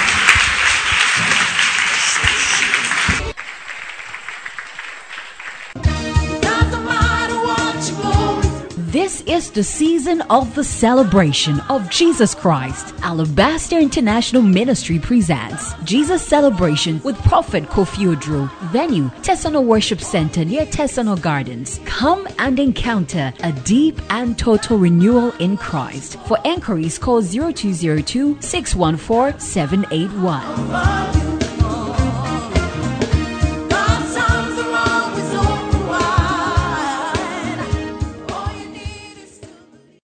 This This is the season of the celebration of Jesus Christ. Alabaster International Ministry presents Jesus Celebration with Prophet Kofi Oduro. Venue, Tesano Worship Center near Tesano Gardens. Come and encounter a deep and total renewal in Christ. For enquiries, call zero two zero two, six one four, seven eight one.